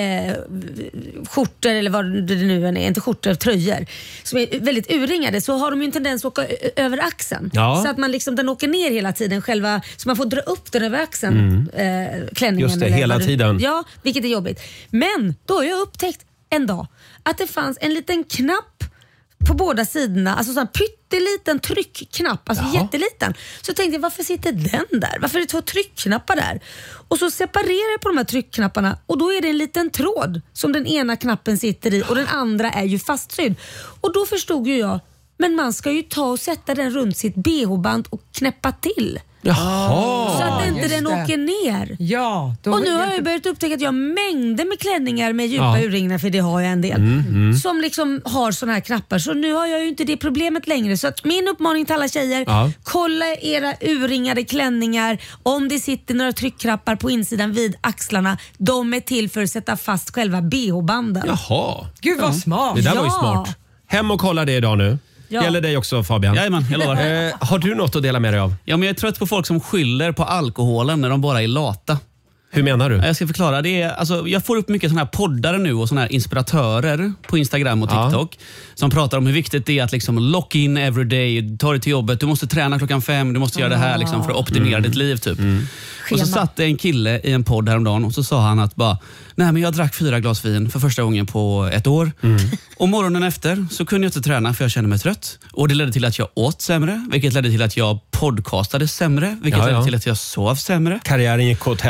skjortor eller vad det nu är, inte skjortor, tröjor som är väldigt urringade, så har de ju en tendens att åka över axeln. Ja. Så att man liksom, den åker ner hela tiden själva, så man får dra upp den över axeln, klänningen. Just det, hela tiden. Ja, vilket är jobbigt. Men då har jag upptäckt en dag att det fanns en liten knapp på båda sidorna, alltså sån pytteliten tryckknapp, alltså jätteliten. Så tänkte jag, varför sitter den där? Varför är det 2 tryckknappar där? Och så separerar jag på de här tryckknapparna och då är det en liten tråd som den ena knappen sitter i och den andra är ju fastsydd. Och då förstod ju jag, men man ska ju ta och sätta den runt sitt BH-band och knäppa till. Jaha. Så att inte den åker ner. Ja, och nu har jag börjat upptäcka att jag har mängder med klänningar med djupa urringningar, för det har jag en del, som liksom har såna här knappar. Så nu har jag ju inte det problemet längre. Så att min uppmaning till alla tjejer, kolla era urringade klänningar. Om det sitter några tryckknappar på insidan vid axlarna, de är till för att sätta fast själva BH-banden. Jaha. Gud vad smart. Det där var ju smart. Hem och kolla det idag nu. Ja. Gäller dig också Fabian? Jajamän, jag lovar. Har du något att dela med dig av? Ja, men jag är trött på folk som skyller på alkoholen när de bara är lata. Hur menar du? Jag ska förklara. Det är, alltså, jag får upp mycket såna här poddare nu och såna här inspiratörer på Instagram och TikTok som pratar om hur viktigt det är att liksom lock in every day, ta dig till jobbet, du måste träna 5:00, du måste göra det här liksom, för att optimera ditt liv typ. Och så satt en kille i en podd häromdagen och så sa han att nej, men jag drack 4 glas vin för första gången på 1 år. Och morgonen efter så kunde jag inte träna för jag kände mig trött. Och det ledde till att jag åt sämre, vilket ledde till att jag podcastade sämre, vilket ledde till att jag sov sämre. Karriären gick åt helvete. Ja, men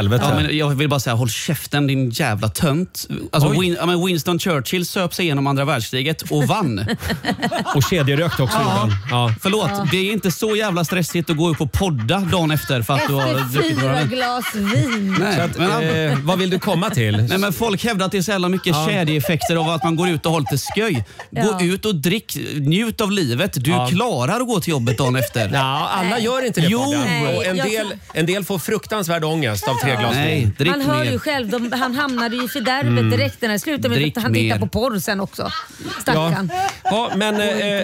Jag vill bara säga, håll käften din jävla tönt. Alltså Winston Churchill söp sig igenom andra världskriget och vann. Och kedjerökt också. Ja. Förlåt, det är inte så jävla stressigt att gå upp och podda dagen efter för att du har druckit 4 glas vin. Nej, så att, vad vill du komma till? Nej, men folk hävdar att det är så jävla mycket kedjeeffekter av att man går ut och har lite sköj. Gå ut och drick, njut av livet. Du klarar att gå till jobbet dagen efter. Ja, alla gör inte det. Jo. Och en del får fruktansvärd ångest av 3 glas vin. Man hör ju själv, han hamnade ju i fördärvet direkt när det slutade med att han tittar på porr sen också. Stackarn. Ja, men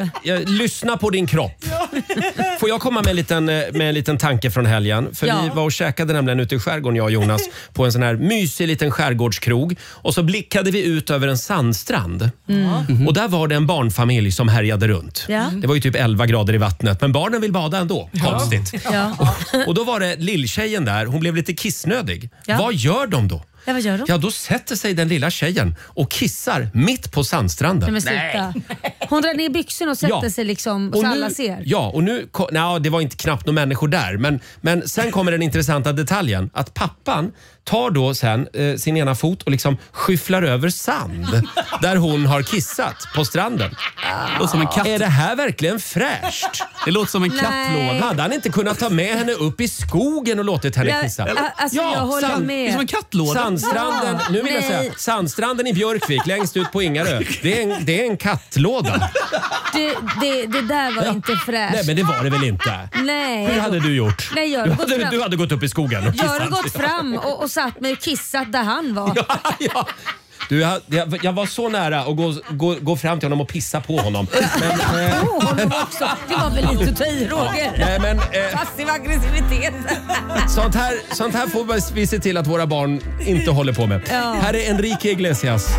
lyssna på din kropp. Får jag komma med en liten tanke från helgen? För vi var och käkade nämligen ute i skärgården, jag och Jonas, på en sån här mysig liten skärgårdskrog. Och så blickade vi ut över en sandstrand. Och där var det en barnfamilj som härjade runt. Det var ju typ 11 grader i vattnet, men barnen vill bada ändå. Konstigt. Och då var det lilltjejen där, hon blev lite kissnödig. Vad gör de då? Ja, vad gör de? Ja, då sätter sig den lilla tjejen och kissar mitt på sandstranden. Men sluta. Hon drar ner byxorna och sätter sig liksom så alla ser. Ja, och nu... det var inte knappt några människor där. Men sen kommer den intressanta detaljen. Att pappan tar då sen sin ena fot och liksom skyfflar över sand där hon har kissat på stranden. Som en katt. Är det här verkligen fräscht? Det låter som en kattlåda. Hade han inte kunnat ta med henne upp i skogen och låtit henne kissa? Alltså, jag håller med. Som en kattlåda. Sandstranden, nu vill jag säga, sandstranden i Björkvik längst ut på Ingarö. Det är en kattlåda. Det där var inte fräscht. Nej, men det var det väl inte? Nej. Hur hade du gjort? Nej, du hade gått upp i skogen och kissat. Jag hade gått fram och satt mig och kissat där han var. Ja. Jag var så nära att gå fram till honom och pissa på honom. Honom också. Det var väl lite att ta i, Roger. Passiv aggressivitet. Sånt här får vi se till att våra barn inte håller på med. Här är Enrique Iglesias.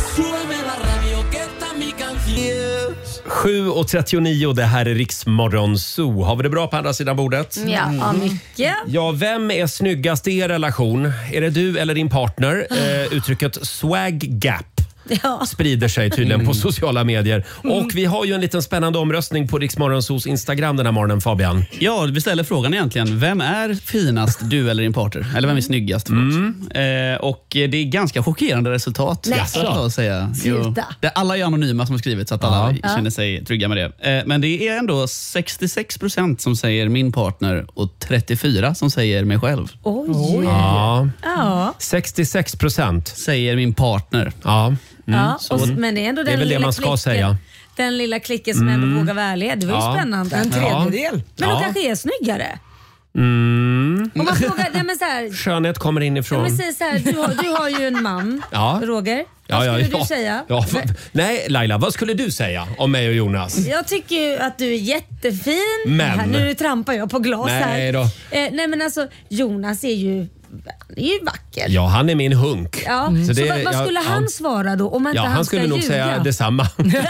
7:39, det här är Riksmorgon Zoo. Har vi det bra på andra sidan bordet? Ja, mycket. Ja, vem är snyggast i er relation? Är det du eller din partner? Uttrycket swag gap sprider sig tydligen på sociala medier. Och vi har ju en liten spännande omröstning på Riksmorgonsos Instagram den här morgonen, Fabian. Ja, vi ställer frågan egentligen. Vem är finast, du eller din partner? Eller vem är snyggast? Och det är ganska chockerande resultat. Jag säga. Det är alla är anonyma som har skrivit så att alla känner sig trygga med det. Men det är ändå 66% som säger min partner och 34% som säger mig själv. Oj. Ja. 66% säger min partner. Ja. Men det är ändå det är väl det man ska säga. Den lilla klicken som ändå vågar vara ärlig. Det var ju spännande. En tredjedel. Men de kanske är snyggare. Om man frågar, så här, skönhet kommer inifrån. Men säg så här, du har ju en man, Roger. Vad skulle du säga? Nej, Laila, vad skulle du säga om mig och Jonas? Jag tycker ju att du är jättefin. Men nu trampar jag på glas här. Då. Nej men alltså, Jonas är ju vacker. Ja, han är min hunk. Ja. Så vad skulle han svara då? Om inte han skulle nog ljuga? säga detsamma.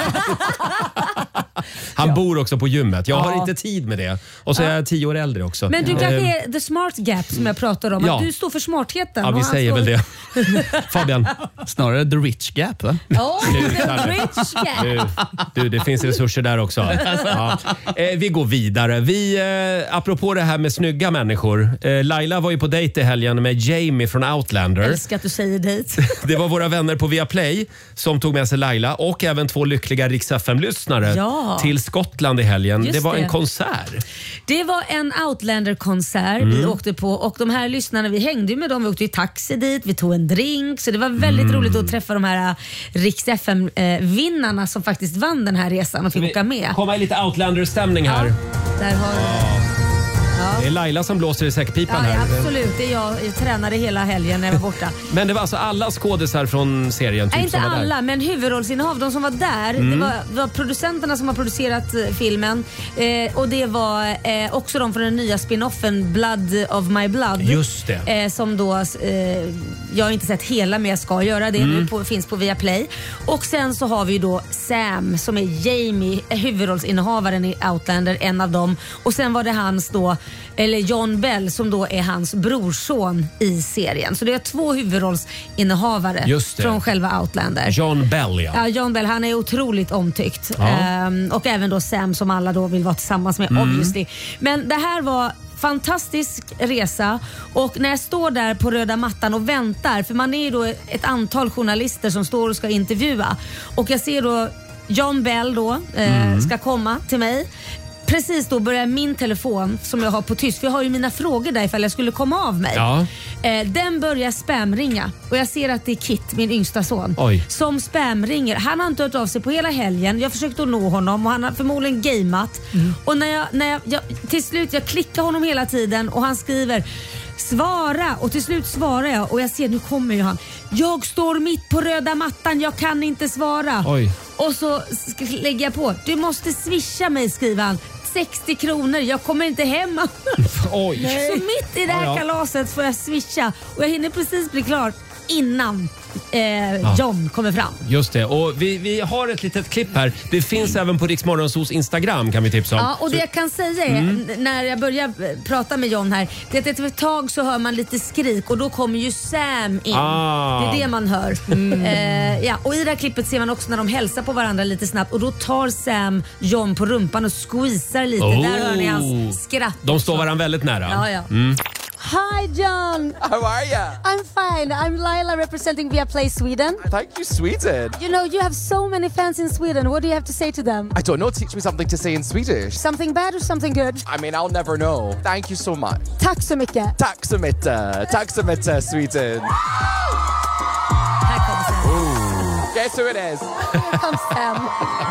Han bor också på gymmet. Jag har inte tid med det. Och så är jag 10 år äldre också. Men du kanske är the smart gap som jag pratar om. Att du står för smartheten. Ja, vi säger väl det. Fabian? Snarare the rich gap, va? The rich gap. Det finns resurser där också. Vi går vidare. Apropå det här med snygga människor. Laila var ju på dejt i helgen med Jamie från Outlander. Jag älskar att du säger dejt. Det var våra vänner på Viaplay som tog med sig Laila och även 2 lyckliga Rix FM-lyssnare till Skottland i helgen. Det var en konsert. Det var en Outlander-konsert vi åkte på och de här lyssnarna, vi hängde med dem, vi åkte i taxi dit, vi tog en drink, så det var väldigt roligt att träffa de här Rix FM-vinnarna som faktiskt vann den här resan och fick åka med. Komma i lite Outlander-stämning här. Där har du. Det är Laila som blåser i säckpipan här. Absolut, det är jag tränade hela helgen när jag var borta. Men det var alltså alla skådisar från serien? Typ, inte alla, men huvudrollsinnehav, de som var där, det var producenterna som har producerat filmen. Och det var också de från den nya spin-offen Blood of My Blood. Just det. Som då, jag har inte sett hela, men jag ska göra det nu, finns på Viaplay. Och sen så har vi ju då Sam som är Jamie, huvudrollsinnehavaren i Outlander, en av dem. Och sen var det hans då, eller John Bell som då är hans brorson i serien. Så det är 2 huvudrollsinnehavare från själva Outlander. John Bell, ja. John Bell, han är otroligt omtyckt. Och även då Sam som alla då vill vara tillsammans med, obviously. Men det här var fantastisk resa och när jag står där på röda mattan och väntar, för man är ju då ett antal journalister som står och ska intervjua och jag ser då John Bell då ska komma till mig. Precis då börjar min telefon som jag har på tyst, för jag har ju mina frågor där ifall jag skulle komma av mig. Ja. Den börjar spamringa och jag ser att det är Kit, min yngsta son, som spamringer. Han har inte hört av sig på hela helgen. Jag försökte att nå honom och han har förmodligen gameat. Och när jag till slut, jag klickar honom hela tiden och han skriver svara, och till slut svarar jag och jag ser, nu kommer ju han. Jag står mitt på röda mattan, jag kan inte svara. Och så lägger jag på, du måste swisha mig, skriver han. 60 kronor, jag kommer inte hem. Så mitt i det här kalaset får jag swisha och jag hinner precis bli klar innan John kommer fram. Just det, och vi har ett litet klipp här. Det finns även på Rix Morgonzos Instagram, kan vi tipsa om. Ja, och det jag kan säga är, när jag börjar prata med John här, det är att efter ett tag så hör man lite skrik och då kommer ju Sam in. Det är det man hör. Och i det här klippet ser man också när de hälsar på varandra lite snabbt och då tar Sam John på rumpan och squeezar lite. Där hör ni hans skratt. De står varandra väldigt nära. Ja. Hi John! How are you? I'm fine. I'm Laila representing Viaplay Sweden. Thank you, Sweden. You know, you have so many fans in Sweden. What do you have to say to them? I don't know, teach me something to say in Swedish. Something bad or something good? I mean, I'll never know. Thank you so much. Tack så mycket. Tack så mycket. Tack så mycket, Sweden. Här kommer Sam. Guess who it is? Here comes Sam.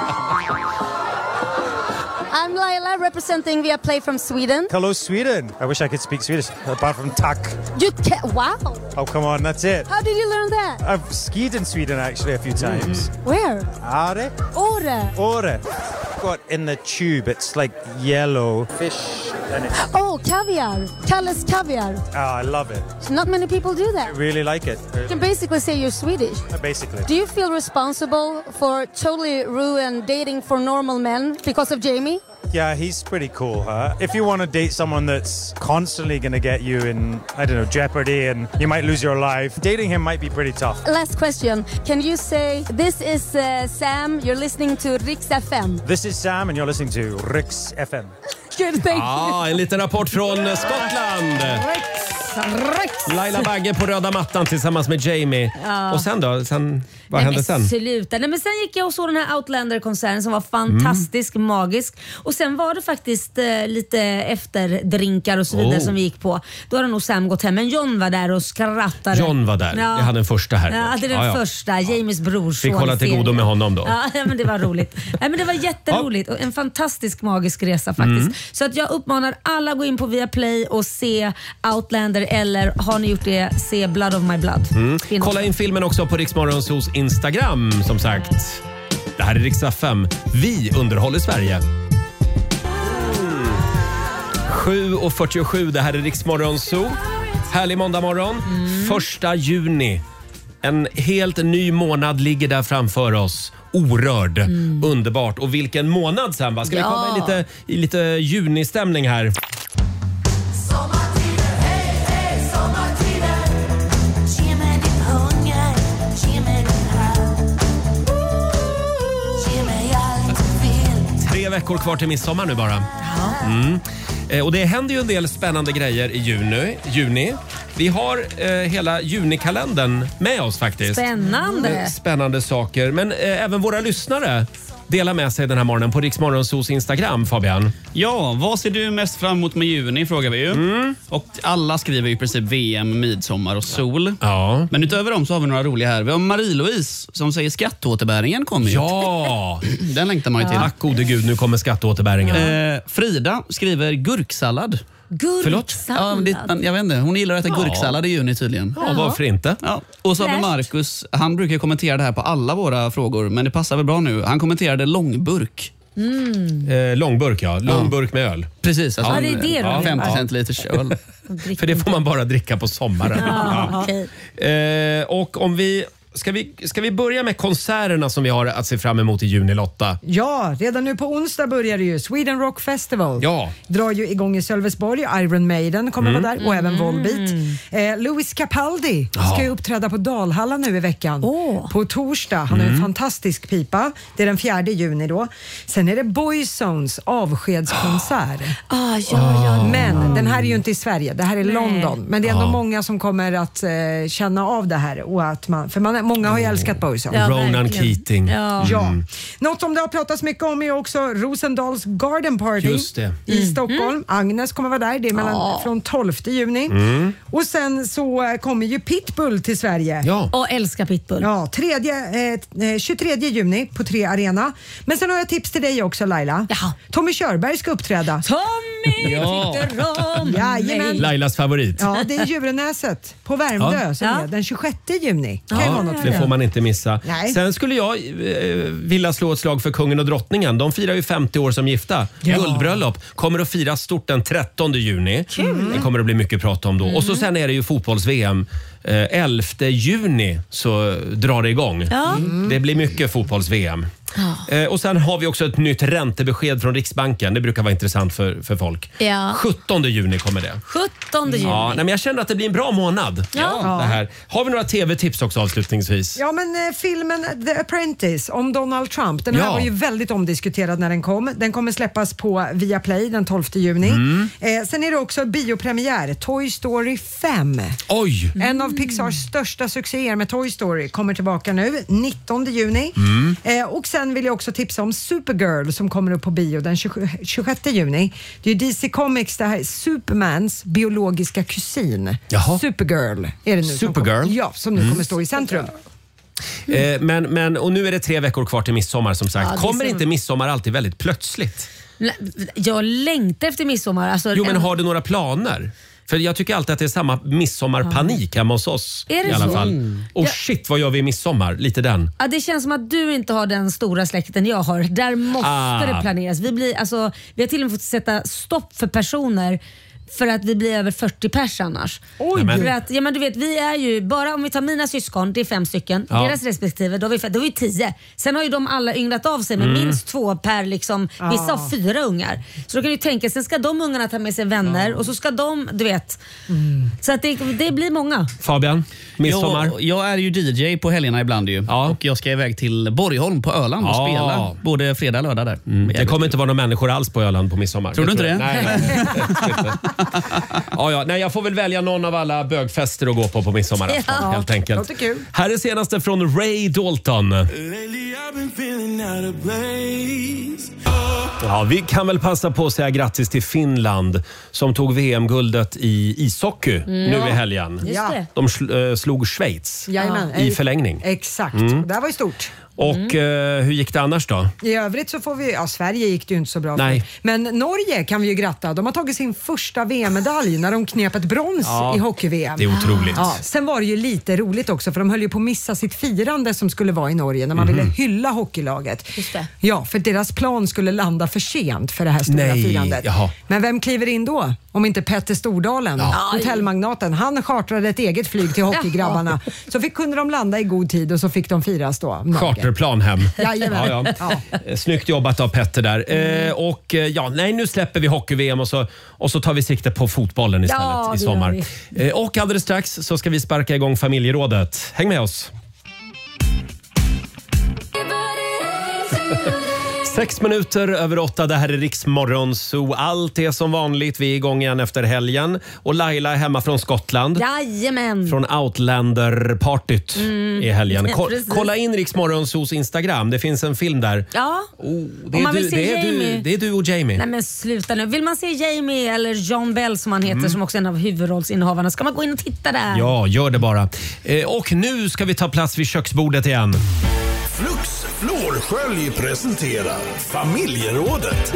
I'm Laila representing Viaplay from Sweden. Hello, Sweden. I wish I could speak Swedish, apart from tack. You can? Wow. Oh, come on, that's it. How did you learn that? I've skied in Sweden, actually, a few times. Where? Åre. Åre. Got in the tube. It's like yellow fish. And it's... Oh, caviar. Kalles caviar. Oh, I love it. So not many people do that. I really like it. You can basically say you're Swedish. Basically. Do you feel responsible for totally ruin dating for normal men because of Jamie? Yeah, he's pretty cool, huh? If you want to date someone that's constantly going to get you in, I don't know, jeopardy and you might lose your life, dating him might be pretty tough. Last question. Can you say, this is Sam, you're listening to Rix FM? This is Sam and you're listening to Rix FM. Good, thank you. En liten rapport från Skottland. Laila Bagge på röda mattan tillsammans med Jamie. Ja. Och sen då? Vad hände sen? Sluta. Nej, men sen gick jag och såg den här Outlander-konserten som var fantastisk, magisk. Och sen var det faktiskt lite efterdrinkar och så vidare som vi gick på. Då hade nog Sam gått hem. Men John var där och skrattade. John var där. Jag hade den första här. Ja, det är den första. Jamies brorson. Vi kollade till godo med honom då. Ja, men det var roligt. Nej, men det var jätteroligt. Och en fantastisk magisk resa faktiskt. Så att jag uppmanar alla att gå in på Viaplay och se Outlander, eller har ni gjort det, se Blood of My Blood. Kolla in filmen också på Rix Morgonzos Instagram, som sagt. Det här är Rix FM. Vi underhåller Sverige. 7:47, det här är Rix Morgonzo. Härlig måndag morgon. 1 juni. En helt ny månad ligger där framför oss. Orörd. Underbart. Och vilken månad sen, va? Ska vi komma i lite junistämning här? Veckor kvar till midsommar nu bara. Och det händer ju en del spännande grejer i juni. Vi har hela junikalendern med oss faktiskt. Spännande saker. Men även våra lyssnare delar med sig den här morgonen på Rix Morgonzos Instagram, Fabian. Ja, vad ser du mest fram emot med juni, frågar vi ju. Och alla skriver ju i princip VM, midsommar och sol. Ja. Men utöver dem så har vi några roliga här. Vi har Marie-Louise som säger skatteåterbäringen kommer ju. Ja! Den längtar man ju till. Tack gode gud, nu kommer skatteåterbäringen. Frida skriver gurksallad. Gurksallad? Ja, jag vet inte. Hon gillar att äta gurksallad i juni tydligen. Ja, varför inte? Ja. Och så har vi Marcus. Han brukar kommentera det här på alla våra frågor, men det passar väl bra nu. Han kommenterade långburk. Långburk, ja. Långburk med öl. Precis. Alltså, det är det då. 50 centiliters öl. För det får man bara dricka på sommaren. Okay. Och om vi Ska vi börja med konserterna som vi har att se fram emot i juni, Lotta? Ja, redan nu på onsdag börjar det ju. Sweden Rock Festival drar ju igång i Sölvesborg. Iron Maiden kommer vara där och även Volbeat. Louis Capaldi ska ju uppträda på Dalhalla nu i veckan. På torsdag. Han har en fantastisk pipa. Det är den 4 juni då. Sen är det Boyzones avskedskonsert. Men den här är ju inte i Sverige. Det här är London. Men det är ändå många som kommer att känna av det här. Och att många har ju älskat Boyzone. Ronan Keating. Ja. Något som det har pratats mycket om är också Rosendals Garden Party i Stockholm. Agnes kommer vara där. Det är från 12 juni. Och sen så kommer ju Pitbull till Sverige. Och älskar Pitbull. Ja, 23 juni på 3 Arena. Men sen har jag tips till dig också, Laila. Tommy Körberg ska uppträda. Tommy tycker om mig. Lailas favorit. Ja, det är Djurnäset på Värmdö som är den 26 juni. Det får man inte missa. Nej. Sen skulle jag vilja slå ett slag för kungen och drottningen. De firar ju 50 år som gifta. Guldbröllop kommer att firas stort den 13 juni. Det kommer att bli mycket prat om då. Och så sen är det ju fotbolls-VM. 11 juni så drar det igång. Det blir mycket fotbolls-VM. Och sen har vi också ett nytt räntebesked från Riksbanken. Det brukar vara intressant för folk. 17 juni kommer det. 17 juni. Ja, men jag känner att det blir en bra månad. Det här. Har vi några tv-tips också avslutningsvis? Ja, men filmen The Apprentice om Donald Trump. Den här var ju väldigt omdiskuterad när den kom. Den kommer släppas på Viaplay den 12 juni. Sen är det också biopremiär. Toy Story 5. Oj! En av Pixars största succéer med Toy Story kommer tillbaka nu 19 juni. Och sen vill jag också tipsa om Supergirl som kommer upp på bio den 26 juni. Det är DC Comics, det här är Supermans biologiska kusin. Supergirl är det nu. Supergirl? Som nu kommer stå i centrum. Men och nu är det 3 veckor kvar till midsommar som sagt. Kommer inte midsommar alltid väldigt plötsligt? Jag längtar efter midsommar. Alltså, men har du några planer? För jag tycker alltid att det är samma midsommarpanik hemma hos oss. Är det i alla så? fall. Och shit, vad gör vi i midsommar? Lite den. Ja, det känns som att du inte har den stora släkten jag har. Där måste det planeras. Vi har till och med fått sätta stopp för personer för att vi blir över 40 pers annars. För att, men du vet, vi är ju, bara om vi tar mina syskon, det är 5 stycken, deras respektive, då är vi 10. Sen har ju de alla ynglat av sig med minst 2 per liksom, vissa har 4 ungar. Så då kan du tänka, sen ska de ungarna ta med sig vänner och så ska de, du vet. Så att det blir många. Fabian, midsommar? Jag är ju DJ på helgerna ibland ju. Och jag ska iväg till Borgholm på Öland och spela både fredag och lördag där. Det kommer inte vara några människor alls på Öland på midsommar. Tror du inte det? Nej. Nej, jag får väl välja någon av alla bögfester att gå på midsommar helt enkelt. Det kul. Här är senaste från Ray Dalton. Ja, vi kan väl passa på att säga grattis till Finland som tog VM-guldet i ishockey nu i helgen. De slog Schweiz i förlängning. Exakt, det här var ju stort. Och hur gick det annars då? I övrigt så får vi, Sverige gick det ju inte så bra för. Men Norge kan vi ju gratta. De har tagit sin första VM-medalj när de knep ett brons i hockey-VM. Det är otroligt. Sen var det ju lite roligt också för de höll ju på att missa sitt firande som skulle vara i Norge när man ville hylla hockeylaget. Just det. Ja, för deras plan skulle landa för sent för det här stora firandet. Men vem kliver in då? Om inte Petter Stordalen, hotellmagnaten. Han chartrade ett eget flyg till hockeygrabbarna. Så kunde de landa i god tid och så fick de firas då. Charterplan hem. Jajamän. Snyggt jobbat av Petter där. Nu släpper vi hockey-VM och så tar vi sikte på fotbollen istället i sommar. Och alldeles strax så ska vi sparka igång familjerådet. Häng med oss. 6 minuter över 8, det här är Riks Morgonzoo. Allt är som vanligt, vi är igång igen efter helgen. Och Laila är hemma från Skottland. Jajamän. Från Outlander-partyt i helgen. Kolla in Riks Morgonzoos Instagram, det finns en film där. Ja. Det är du och Jamie. Nej men sluta nu. Vill man se Jamie eller John Bell som han heter, som också är en av huvudrollsinnehavarna, ska man gå in och titta där. Ja, gör det bara. Och nu ska vi ta plats vid köksbordet igen. Flux Flårskölj presenterar familjerådet.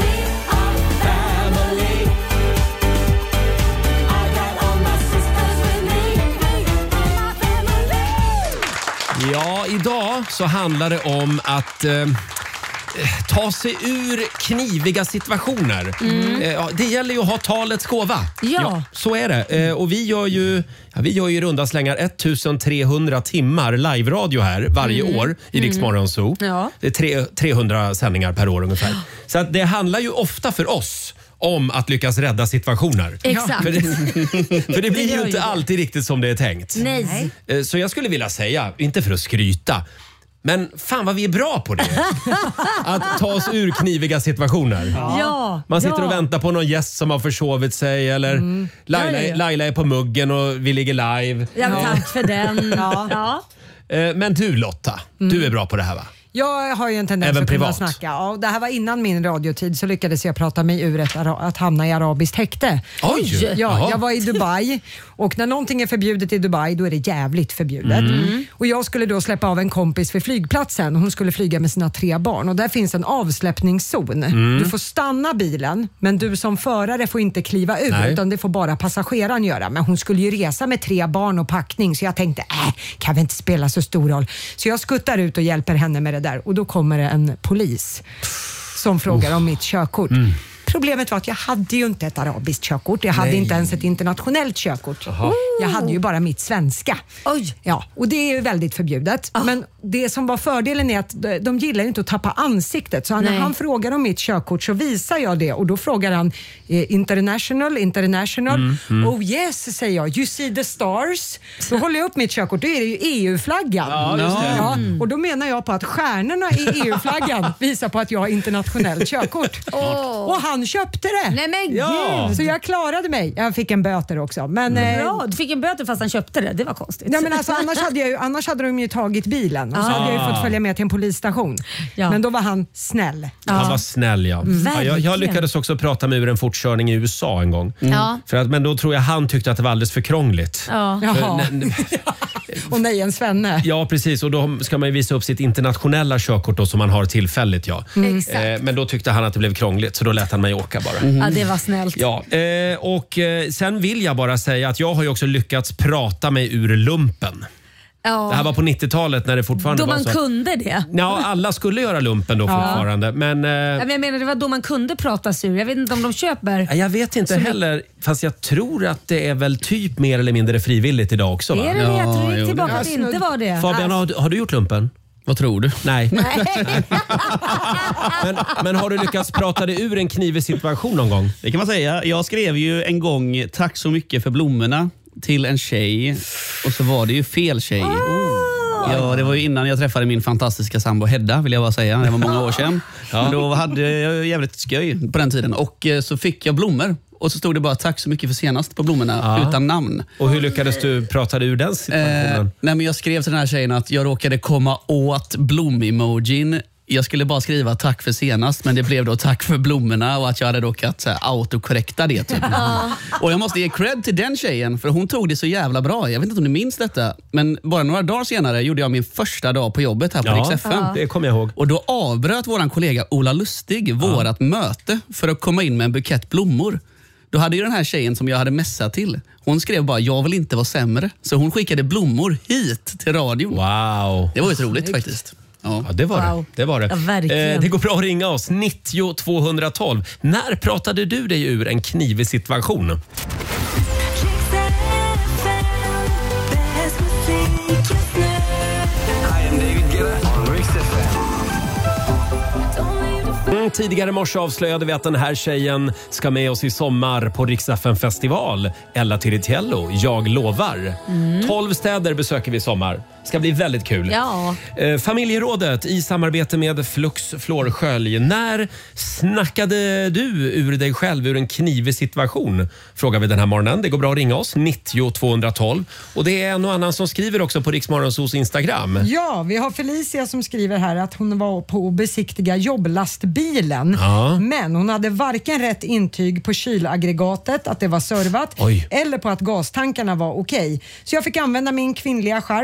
Ja, idag så handlar det om att ta sig ur kniviga situationer. Det gäller ju att ha talets gåva. Ja. Så är det. Och vi gör ju i runda slängar 1300 timmar live-radio här varje år i Rix Morgon Zoo. Ja. Det är 300 sändningar per år ungefär. Så att det handlar ju ofta för oss om att lyckas rädda situationer. Exakt. För det blir ju inte alltid riktigt som det är tänkt. Nej. Så jag skulle vilja säga, inte för att skryta, men fan vad vi är bra på det. Att ta oss ur kniviga situationer. Ja. Man sitter och väntar på någon gäst som har försovit sig eller Laila är på muggen och vi ligger live. Ja, tack för den. Ja. Men du Lotta, du är bra på det här va? Jag har ju en tendens Även att kunna privat. snacka. Ja, det här var innan min radiotid, så lyckades jag prata mig ur att hamna i arabiskt häkte. Oj! Ja, jag var i Dubai och när någonting är förbjudet i Dubai då är det jävligt förbjudet. Och jag skulle då släppa av en kompis vid flygplatsen. Hon skulle flyga med sina 3 barn och där finns en avsläppningszon. Du får stanna bilen men du som förare får inte kliva ut. Nej. Utan det får bara passageraren göra. Men hon skulle ju resa med 3 barn och packning så jag tänkte kan väl inte spela så stor roll. Så jag skuttar ut och hjälper henne med det där och då kommer det en polis som frågar om mitt körkort. Problemet var att jag hade ju inte ett arabiskt körkort. Jag hade inte ens ett internationellt körkort. Jag hade ju bara mitt svenska. Oj. Ja, och det är ju väldigt förbjudet. Men det som var fördelen är att de gillar inte att tappa ansiktet. Så när han frågar om mitt körkort så visar jag det. Och då frågar han international. Oh yes, säger jag. You see the stars. Då håller jag upp mitt körkort. Då är det ju EU-flaggan. Ja, just det. Ja, och då menar jag på att stjärnorna i EU-flaggan visar på att jag har internationellt körkort. Och han köpte det. Nej men gud. Så jag klarade mig. Jag fick en böter också. Men, Bra, du fick en böter fast han köpte det. Det var konstigt. Nej, men alltså, annars hade de ju tagit bilen och så hade jag ju fått följa med till en polisstation. Ja. Men då var han snäll. Han var snäll, ja. Jag lyckades också prata med ur en fortkörning i USA en gång. Men då tror jag han tyckte att det var alldeles för krångligt. Och nej, en svenne. Ja, precis. Och då ska man ju visa upp sitt internationella körkort då, som man har tillfälligt. Men då tyckte han att det blev krångligt så då lät han mig åka bara. Ja, det var snällt. Ja, sen vill jag bara säga att jag har ju också lyckats prata mig ur lumpen. Ja. Det här var på 90-talet när det fortfarande då var man så. Kunde det. Ja, alla skulle göra lumpen då fortfarande. Men jag menar, det var då man kunde prata sig ur. Jag vet inte om de köper. Jag vet inte heller. Fast jag tror att det är väl typ mer eller mindre frivilligt idag också. Va? Är det det? Jag tror det tillbaka att det inte var det. Fabian, har du gjort lumpen? Vad tror du? Nej. men har du lyckats prata dig ur en knivig situation någon gång? Det kan man säga. Jag skrev ju en gång tack så mycket för blommorna till en tjej och så var det ju fel tjej. Ja, det var ju innan jag träffade min fantastiska sambo Hedda, vill jag bara säga. Det var många år sedan. Men då hade jag jävligt skoj på den tiden och så fick jag blommor. Och så stod det bara tack så mycket för senast på blommorna utan namn. Och hur lyckades du prata dig ur den situationen? Nej, men jag skrev till den här tjejen att jag råkade komma åt blom-emojin. Jag skulle bara skriva tack för senast, men det blev då tack för blommorna och att jag hade råkat autokorrekta det typ. Och jag måste ge cred till den tjejen för hon tog det så jävla bra. Jag vet inte om du minns detta, men bara några dagar senare gjorde jag min första dag på jobbet här på Rix FM. Det kommer jag ihåg. Och då avbröt våran kollega Ola Lustig vårat möte för att komma in med en bukett blommor. Då hade ju den här tjejen som jag hade messat till, hon skrev bara jag vill inte vara sämre. Så hon skickade blommor hit till radion. Wow. Det var ju roligt faktiskt. Ja, det var det. Det var det. Ja, verkligen. Det går bra att ringa oss. 90 212. När pratade du dig ur en knivig situation? Tidigare i morse avslöjade vi att den här tjejen ska med oss i sommar på Rix FM festival. Ella Tiritiello, jag lovar. 12 städer besöker vi i sommar. Ska bli väldigt kul. Ja. Familjerådet i samarbete med Flux Flårskölj. När snackade du ur dig själv ur en knivig situation? Frågar vi den här morgonen. Det går bra att ringa oss. 90 212. Och det är en och annan som skriver också på Rix Morgonzos Instagram. Ja, vi har Felicia som skriver här att hon var på besiktiga jobblastbilen. Men hon hade varken rätt intyg på kylaggregatet, att det var servat, eller på att gastankarna var okej. Så jag fick använda min kvinnliga charm. Jag jobbade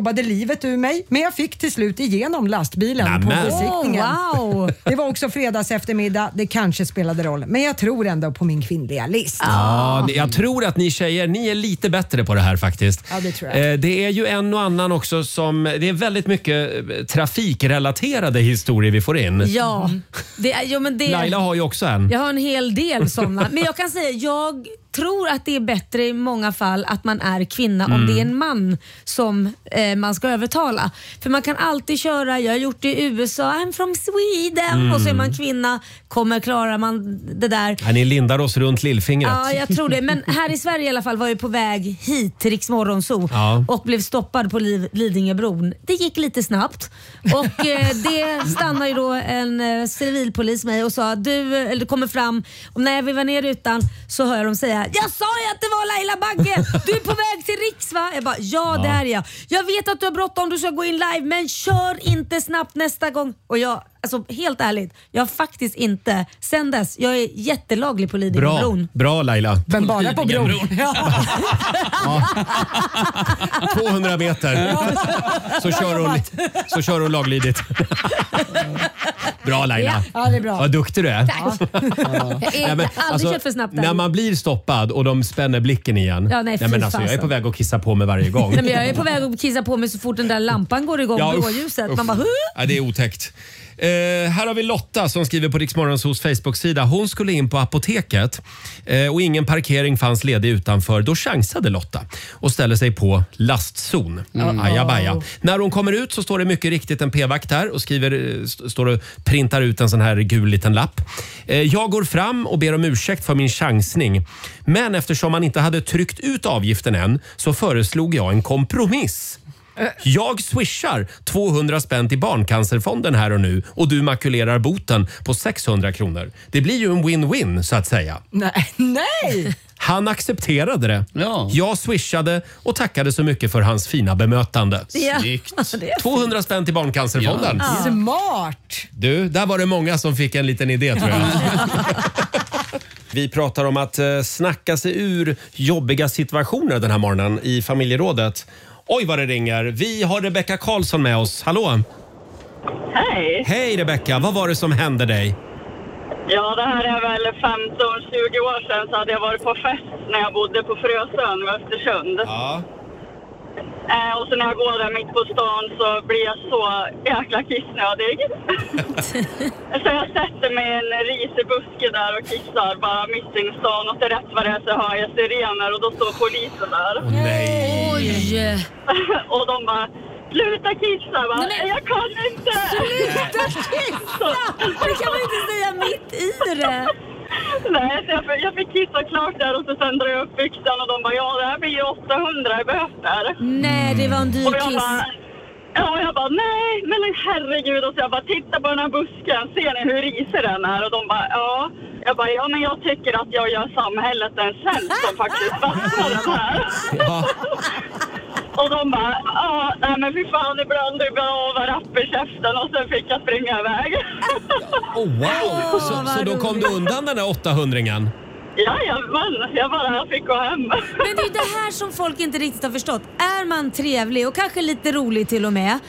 jobbade livet ur mig, men jag fick till slut igenom lastbilen på besiktningen. Wow. Det var också fredags eftermiddag. Det kanske spelade roll, men jag tror ändå på min kvinnliga list. Ja, jag tror att ni tjejer, ni är lite bättre på det här faktiskt. Ja, det tror jag. Det är ju en och annan också som, det är väldigt mycket trafikrelaterade historier vi får in. Ja. Laila har ju också en. Jag har en hel del sådana. Men jag kan säga, jag tror att det är bättre i många fall att man är kvinna om det är en man som man ska övertala. För man kan alltid köra, jag har gjort det i USA, I'm from Sweden, och så är man kvinna, klarar man det där. Ni lindar oss runt lillfingret. Ja, jag tror det. Men här i Sverige i alla fall var jag på väg hit till Rix Morgonzoo och blev stoppad på Lidingöbron. Det gick lite snabbt och det stannade ju då en civilpolis mig och sa, du kommer fram, och när vi var ner utan så hör de säga, jag sa ju att det var Laila Bagge, du är på väg till Rix va? Jag bara, ja det är jag. Jag vet att du har bråttom, du ska gå in live, men kör inte snabbt nästa gång. Och jag, alltså helt ärligt, jag har faktiskt inte, sen dess, jag är jättelaglig på Lidingöbron. Bra Laila. Men bara på bron. 200 meter. Så kör hon laglydigt. Bra Laila. Ja, det är bra. Vad duktig du är. Tack. Jag har aldrig kört för snabbt där. När man blir stoppad och de spänner blicken igen. Ja, nej, men alltså, jag är på väg att kissa på mig varje gång. Nej, men jag är på väg att kissa på mig så fort den där lampan går igång, blåljuset. Man bara, ja, det är otäckt. Här har vi Lotta som skriver på Rix Morgonzoos Facebook-sida. Hon skulle in på apoteket och ingen parkering fanns ledig utanför. Då chansade Lotta och ställer sig på lastzon. Ajabaja. När hon kommer ut så står det mycket riktigt en p-vakt där och står och printar ut en sån här gul liten lapp. Jag går fram och ber om ursäkt för min chansning. Men eftersom man inte hade tryckt ut avgiften än så föreslog jag en kompromiss. Jag swishar 200 spänn till Barncancerfonden här och nu och du makulerar boten på 600 kronor. Det blir ju en win-win så att säga. Nej! Han accepterade det. Ja. Jag swishade och tackade så mycket för hans fina bemötande. Snyggt. 200 spänn till Barncancerfonden. Ja. Smart! Du, där var det många som fick en liten idé tror jag. Vi pratar om att snacka sig ur jobbiga situationer den här morgonen i familjerådet. Oj vad det ringer. Vi har Rebecka Karlsson med oss. Hallå? Hej. Hej Rebecka, vad var det som hände dig? Ja, det här är väl 15-20 år sedan så hade jag varit på fest när jag bodde på Frösön i Östersund. Ja. Och så när jag går där mitt på stan så blir jag så jäkla kissnödig. Så jag sätter mig i en risig buske där och kissar bara mitt i stan och till rätt vad det är så hör jag sirener och då står polisen där. Nej. Oj. Och de bara, sluta kissa va? Nej. Jag kan inte. Sluta kissa! Det kan man inte säga mitt i det. Nej, så jag fick kissa klart där och så sen drar jag upp byxan och de bara, ja det här blir ju 800 i böter. Nej, det var en dyr kiss. Och jag bara, nej, men herregud. Och så jag bara, titta på den här busken, ser ni hur risig den är? Och de bara, ja. Jag bara, ja men jag tycker att jag gör samhället en tjänst som faktiskt vattnar den här. Ja. Och de bara, ja, nej men fy fan, ibland du bara var rapp i käften och sen fick jag springa iväg. Oh, wow! Så då kom du undan den där 800-ringen? Jajamän, jag fick gå hem. Men det är det här som folk inte riktigt har förstått. Är man trevlig och kanske lite rolig till och med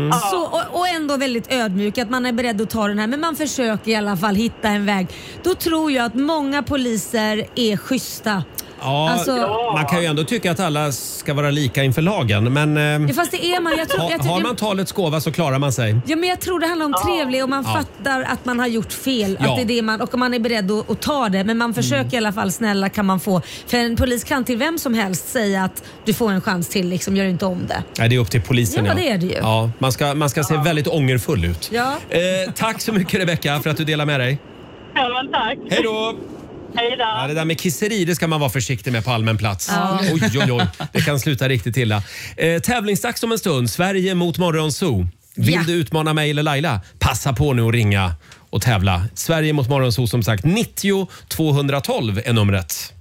och ändå väldigt ödmjuk att man är beredd att ta den här, men man försöker i alla fall hitta en väg. Då tror jag att många poliser är schyssta. Ja, alltså, man kan ju ändå tycka att alla ska vara lika inför lagen. Men fast det är man. Har man talets gåva så klarar man sig. Ja, men jag tror det handlar om trevlig och man fattar att man har gjort fel. Att det är det man, och man är beredd att ta det. Men man försöker i alla fall, snälla kan man få. För en polis kan till vem som helst säga att du får en chans till, liksom, gör inte om det. Nej, det är upp till polisen. Ja, det är det ju. Ja, man ska se väldigt ångerfull ut. Ja. Tack så mycket Rebecka för att du delar med dig. Ja, men tack. Hej då! Ja, det där med kisseri, det ska man vara försiktig med på allmän plats. Oj. Det kan sluta riktigt illa. Tävlingsdags om en stund. Sverige mot Morgonzoo. Vill du utmana mig eller Laila? Passa på nu och ringa och tävla. Sverige mot Morgonzoo som sagt. 90 212 är numret.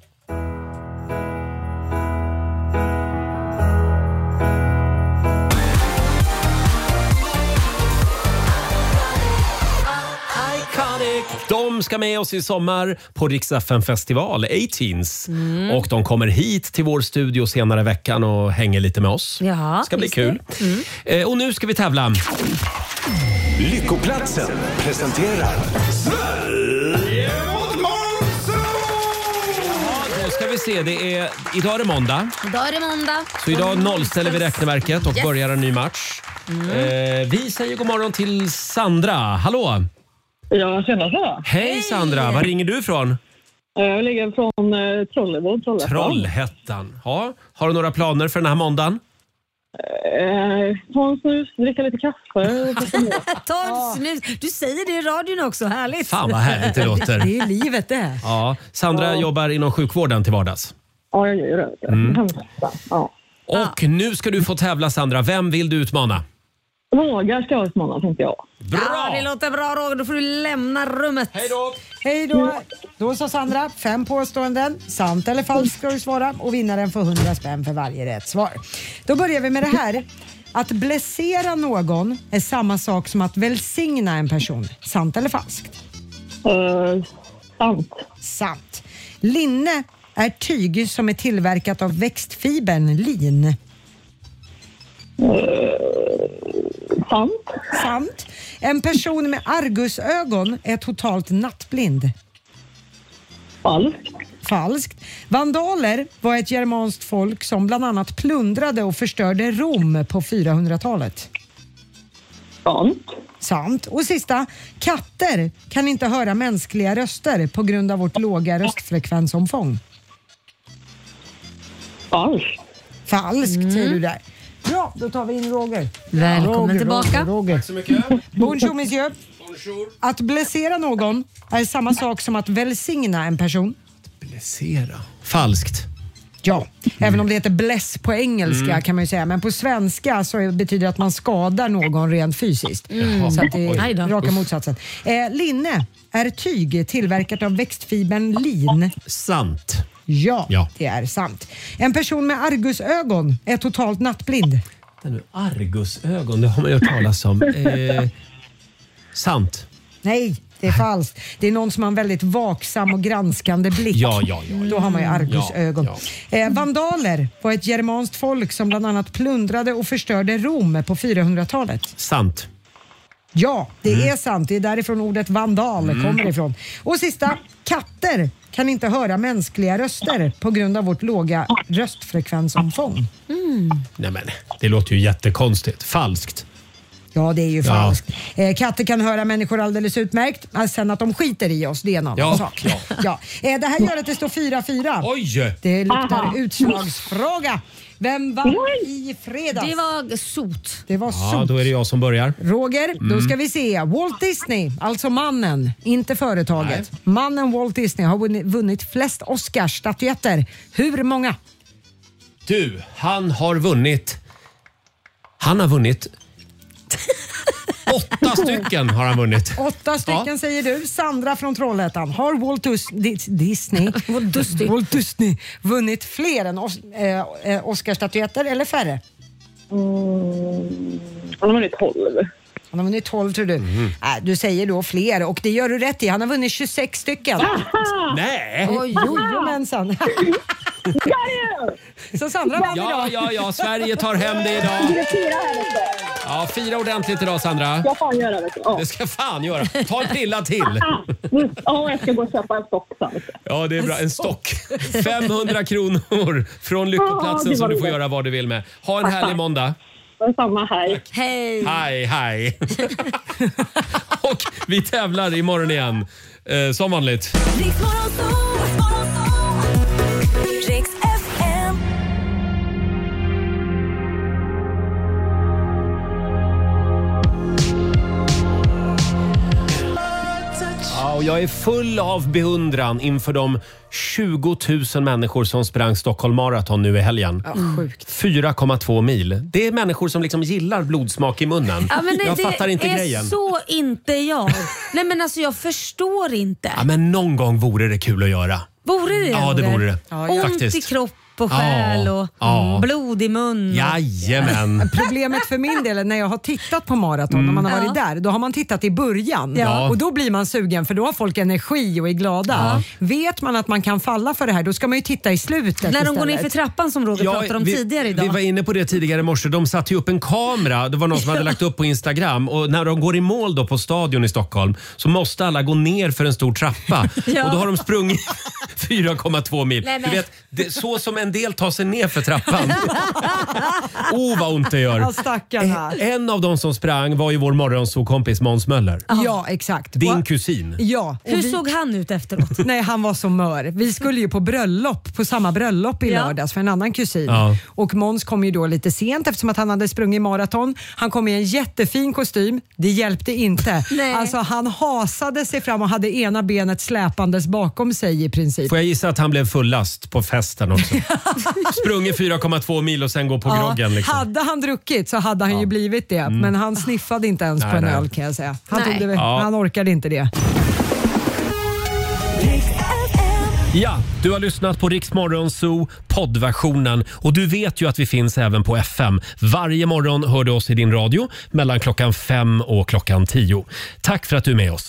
De de ska med oss i sommar på Rix FM festival, 18s. Och de kommer hit till vår studio senare i veckan och hänger lite med oss. Ja, ska bli kul. Och nu ska vi tävla. Lyckoplatsen presenterar Sverige mot Då ska vi se, idag är det måndag. Idag är det måndag. Så idag nollställer vi räkneverket och börjar en ny match. Vi säger god morgon till Sandra. Hallå! Ja, tjena. Hej Sandra, var ringer du ifrån? Jag ligger från Trollhättan. Ja. Har du några planer för den här måndagen? Ta en snus, dricka lite kaffe. Ta en snus. Du säger det i radion också, härligt. Fan vad härligt det låter. Det är livet det. Ja. Sandra jobbar inom sjukvården till vardags. Ja, jag gör det. Ja. Och nu ska du få tävla Sandra. Vem vill du utmana? Roger ska jag utmana, tänkte jag. Bra! Ja, det låter bra Roger. Då får du lämna rummet. Hej då! Hej då. Då sa Sandra 5 påståenden. Sant eller falskt ska du svara och vinnaren får 100 spänn för varje rätt svar. Då börjar vi med det här. Att blessera någon är samma sak som att välsigna en person. Sant eller falskt? Sant. Sant. Linne är tyg som är tillverkat av växtfibern lin. Sant. Sant. En person med argusögon är totalt nattblind. Falskt. Falskt. Vandaler var ett germanskt folk som bland annat plundrade och förstörde Rom på 400-talet. Sant. Sant. Och sista, katter kan inte höra mänskliga röster på grund av vårt låga röstfrekvensomfång. Falskt. Falskt säger du där. Bra, då tar vi in Roger. Välkommen tillbaka. Roger. Tack så mycket. Bonjour monsieur. Bonjour. Att blessera någon är samma sak som att välsigna en person. Blessera. Falskt. Ja, även om det heter bless på engelska kan man ju säga. Men på svenska så betyder det att man skadar någon rent fysiskt. Så att det är raka motsatsen. Linne är tyg tillverkat av växtfibern lin. Sant. Ja, det är sant. En person med argusögon är totalt nattblind. Argusögon, det har man ju hört talas om. Sant. Nej, det är falskt. Det är någon som har en väldigt vaksam och granskande blick. Ja. Då har man ju argusögon. Ja. Vandaler var ett germanskt folk som bland annat plundrade och förstörde Rom på 400-talet. Sant. Ja, det är sant. Det är därifrån ordet vandal kommer ifrån. Och sista, katter kan inte höra mänskliga röster på grund av vårt låga röstfrekvensomfång. Nej men, det låter ju jättekonstigt. Falskt. Ja, det är ju falskt. Katter kan höra människor alldeles utmärkt. Sen att de skiter i oss, det är en annan sak. Ja. Det här gör att det står 4-4. Oj! Det luktar utslagsfråga. Vem vann i fredags? Det var sot. Det var Ja, då är det jag som börjar. Roger, då ska vi se. Walt Disney, alltså mannen, inte företaget. Nej. Mannen Walt Disney har vunnit flest Oscarsstatyetter. Hur många? Du, han har vunnit 8 stycken har han vunnit. 8 stycken säger du. Sandra från Trollhättan. Har Walt Disney vunnit fler än Oscarsstatyetter eller färre? Han har vunnit 12. Han har vunnit 12 tror du. Du säger då fler och det gör du rätt i. Han har vunnit 26 stycken. Nej! Jojomensan. Så Sandra vann idag. Ja, Sverige tar hem det idag. Ja, 4 ordentligt idag Sandra. Jag fan göra det. Ja. Det ska fan göra. Ta en prilla till. Ja, jag ska gå och köpa en stock sen. Ja, det är bra. En stock. 500 kronor från Lyckoplatsen som du får göra vad du vill med. Ha en härlig måndag. Detsamma, hej. Hej. Och vi tävlar imorgon igen. Som vanligt. Ja, och jag är full av beundran inför de 20 000 människor som sprang Stockholm Marathon nu i helgen. Sjukt. 4,2 mil. Det är människor som liksom gillar blodsmak i munnen. Ja, men jag fattar inte grejen. Det är så inte jag. Nej men alltså jag förstår inte. Ja, men någon gång vore det kul att göra. Vore det? Ja, det vore det. Ont faktiskt. i kropp och själ och blod i mun. Jajamän. Problemet för min del är när jag har tittat på maraton, när man har varit där, då har man tittat i början. Ja. Och då blir man sugen för då har folk energi och är glada. Vet man att man kan falla för det här, då ska man ju titta i slutet När de går ner istället. för trappan som Roger pratade om tidigare idag. Vi var inne på det tidigare i morse. De satte ju upp en kamera. Det var någon som hade lagt upp på Instagram. Och när de går i mål då på stadion i Stockholm så måste alla gå ner för en stor trappa. Ja. Och då har de sprungit 4,2 mil. Nej, du vet, så som en del tar sig ner för trappan. Vad ont det gör. Ja, stackarna. En av de som sprang var ju vår morgonsokompis Måns Möller. Ja, exakt. Din kusin. Ja. Hur såg han ut efteråt? Nej, han var så mör. Vi skulle ju på samma bröllop i lördags för en annan kusin. Ja. Och Måns kom ju då lite sent eftersom att han hade sprungit maraton. Han kom i en jättefin kostym. Det hjälpte inte. Nej. Alltså han hasade sig fram och hade ena benet släpandes bakom sig i princip. Får jag gissa att han blev fullast på festen också? Sprungit 4,2 mil och sen gå på groggen. Liksom. Hade han druckit så hade han ju blivit det. Men han sniffade inte ens på en öl kan jag säga. Han orkade inte det. Ja, du har lyssnat på Rix Morgon Zoo poddversionen och du vet ju att vi finns även på FM. Varje morgon hör du oss i din radio mellan klockan 5 och klockan 10. Tack för att du är med oss.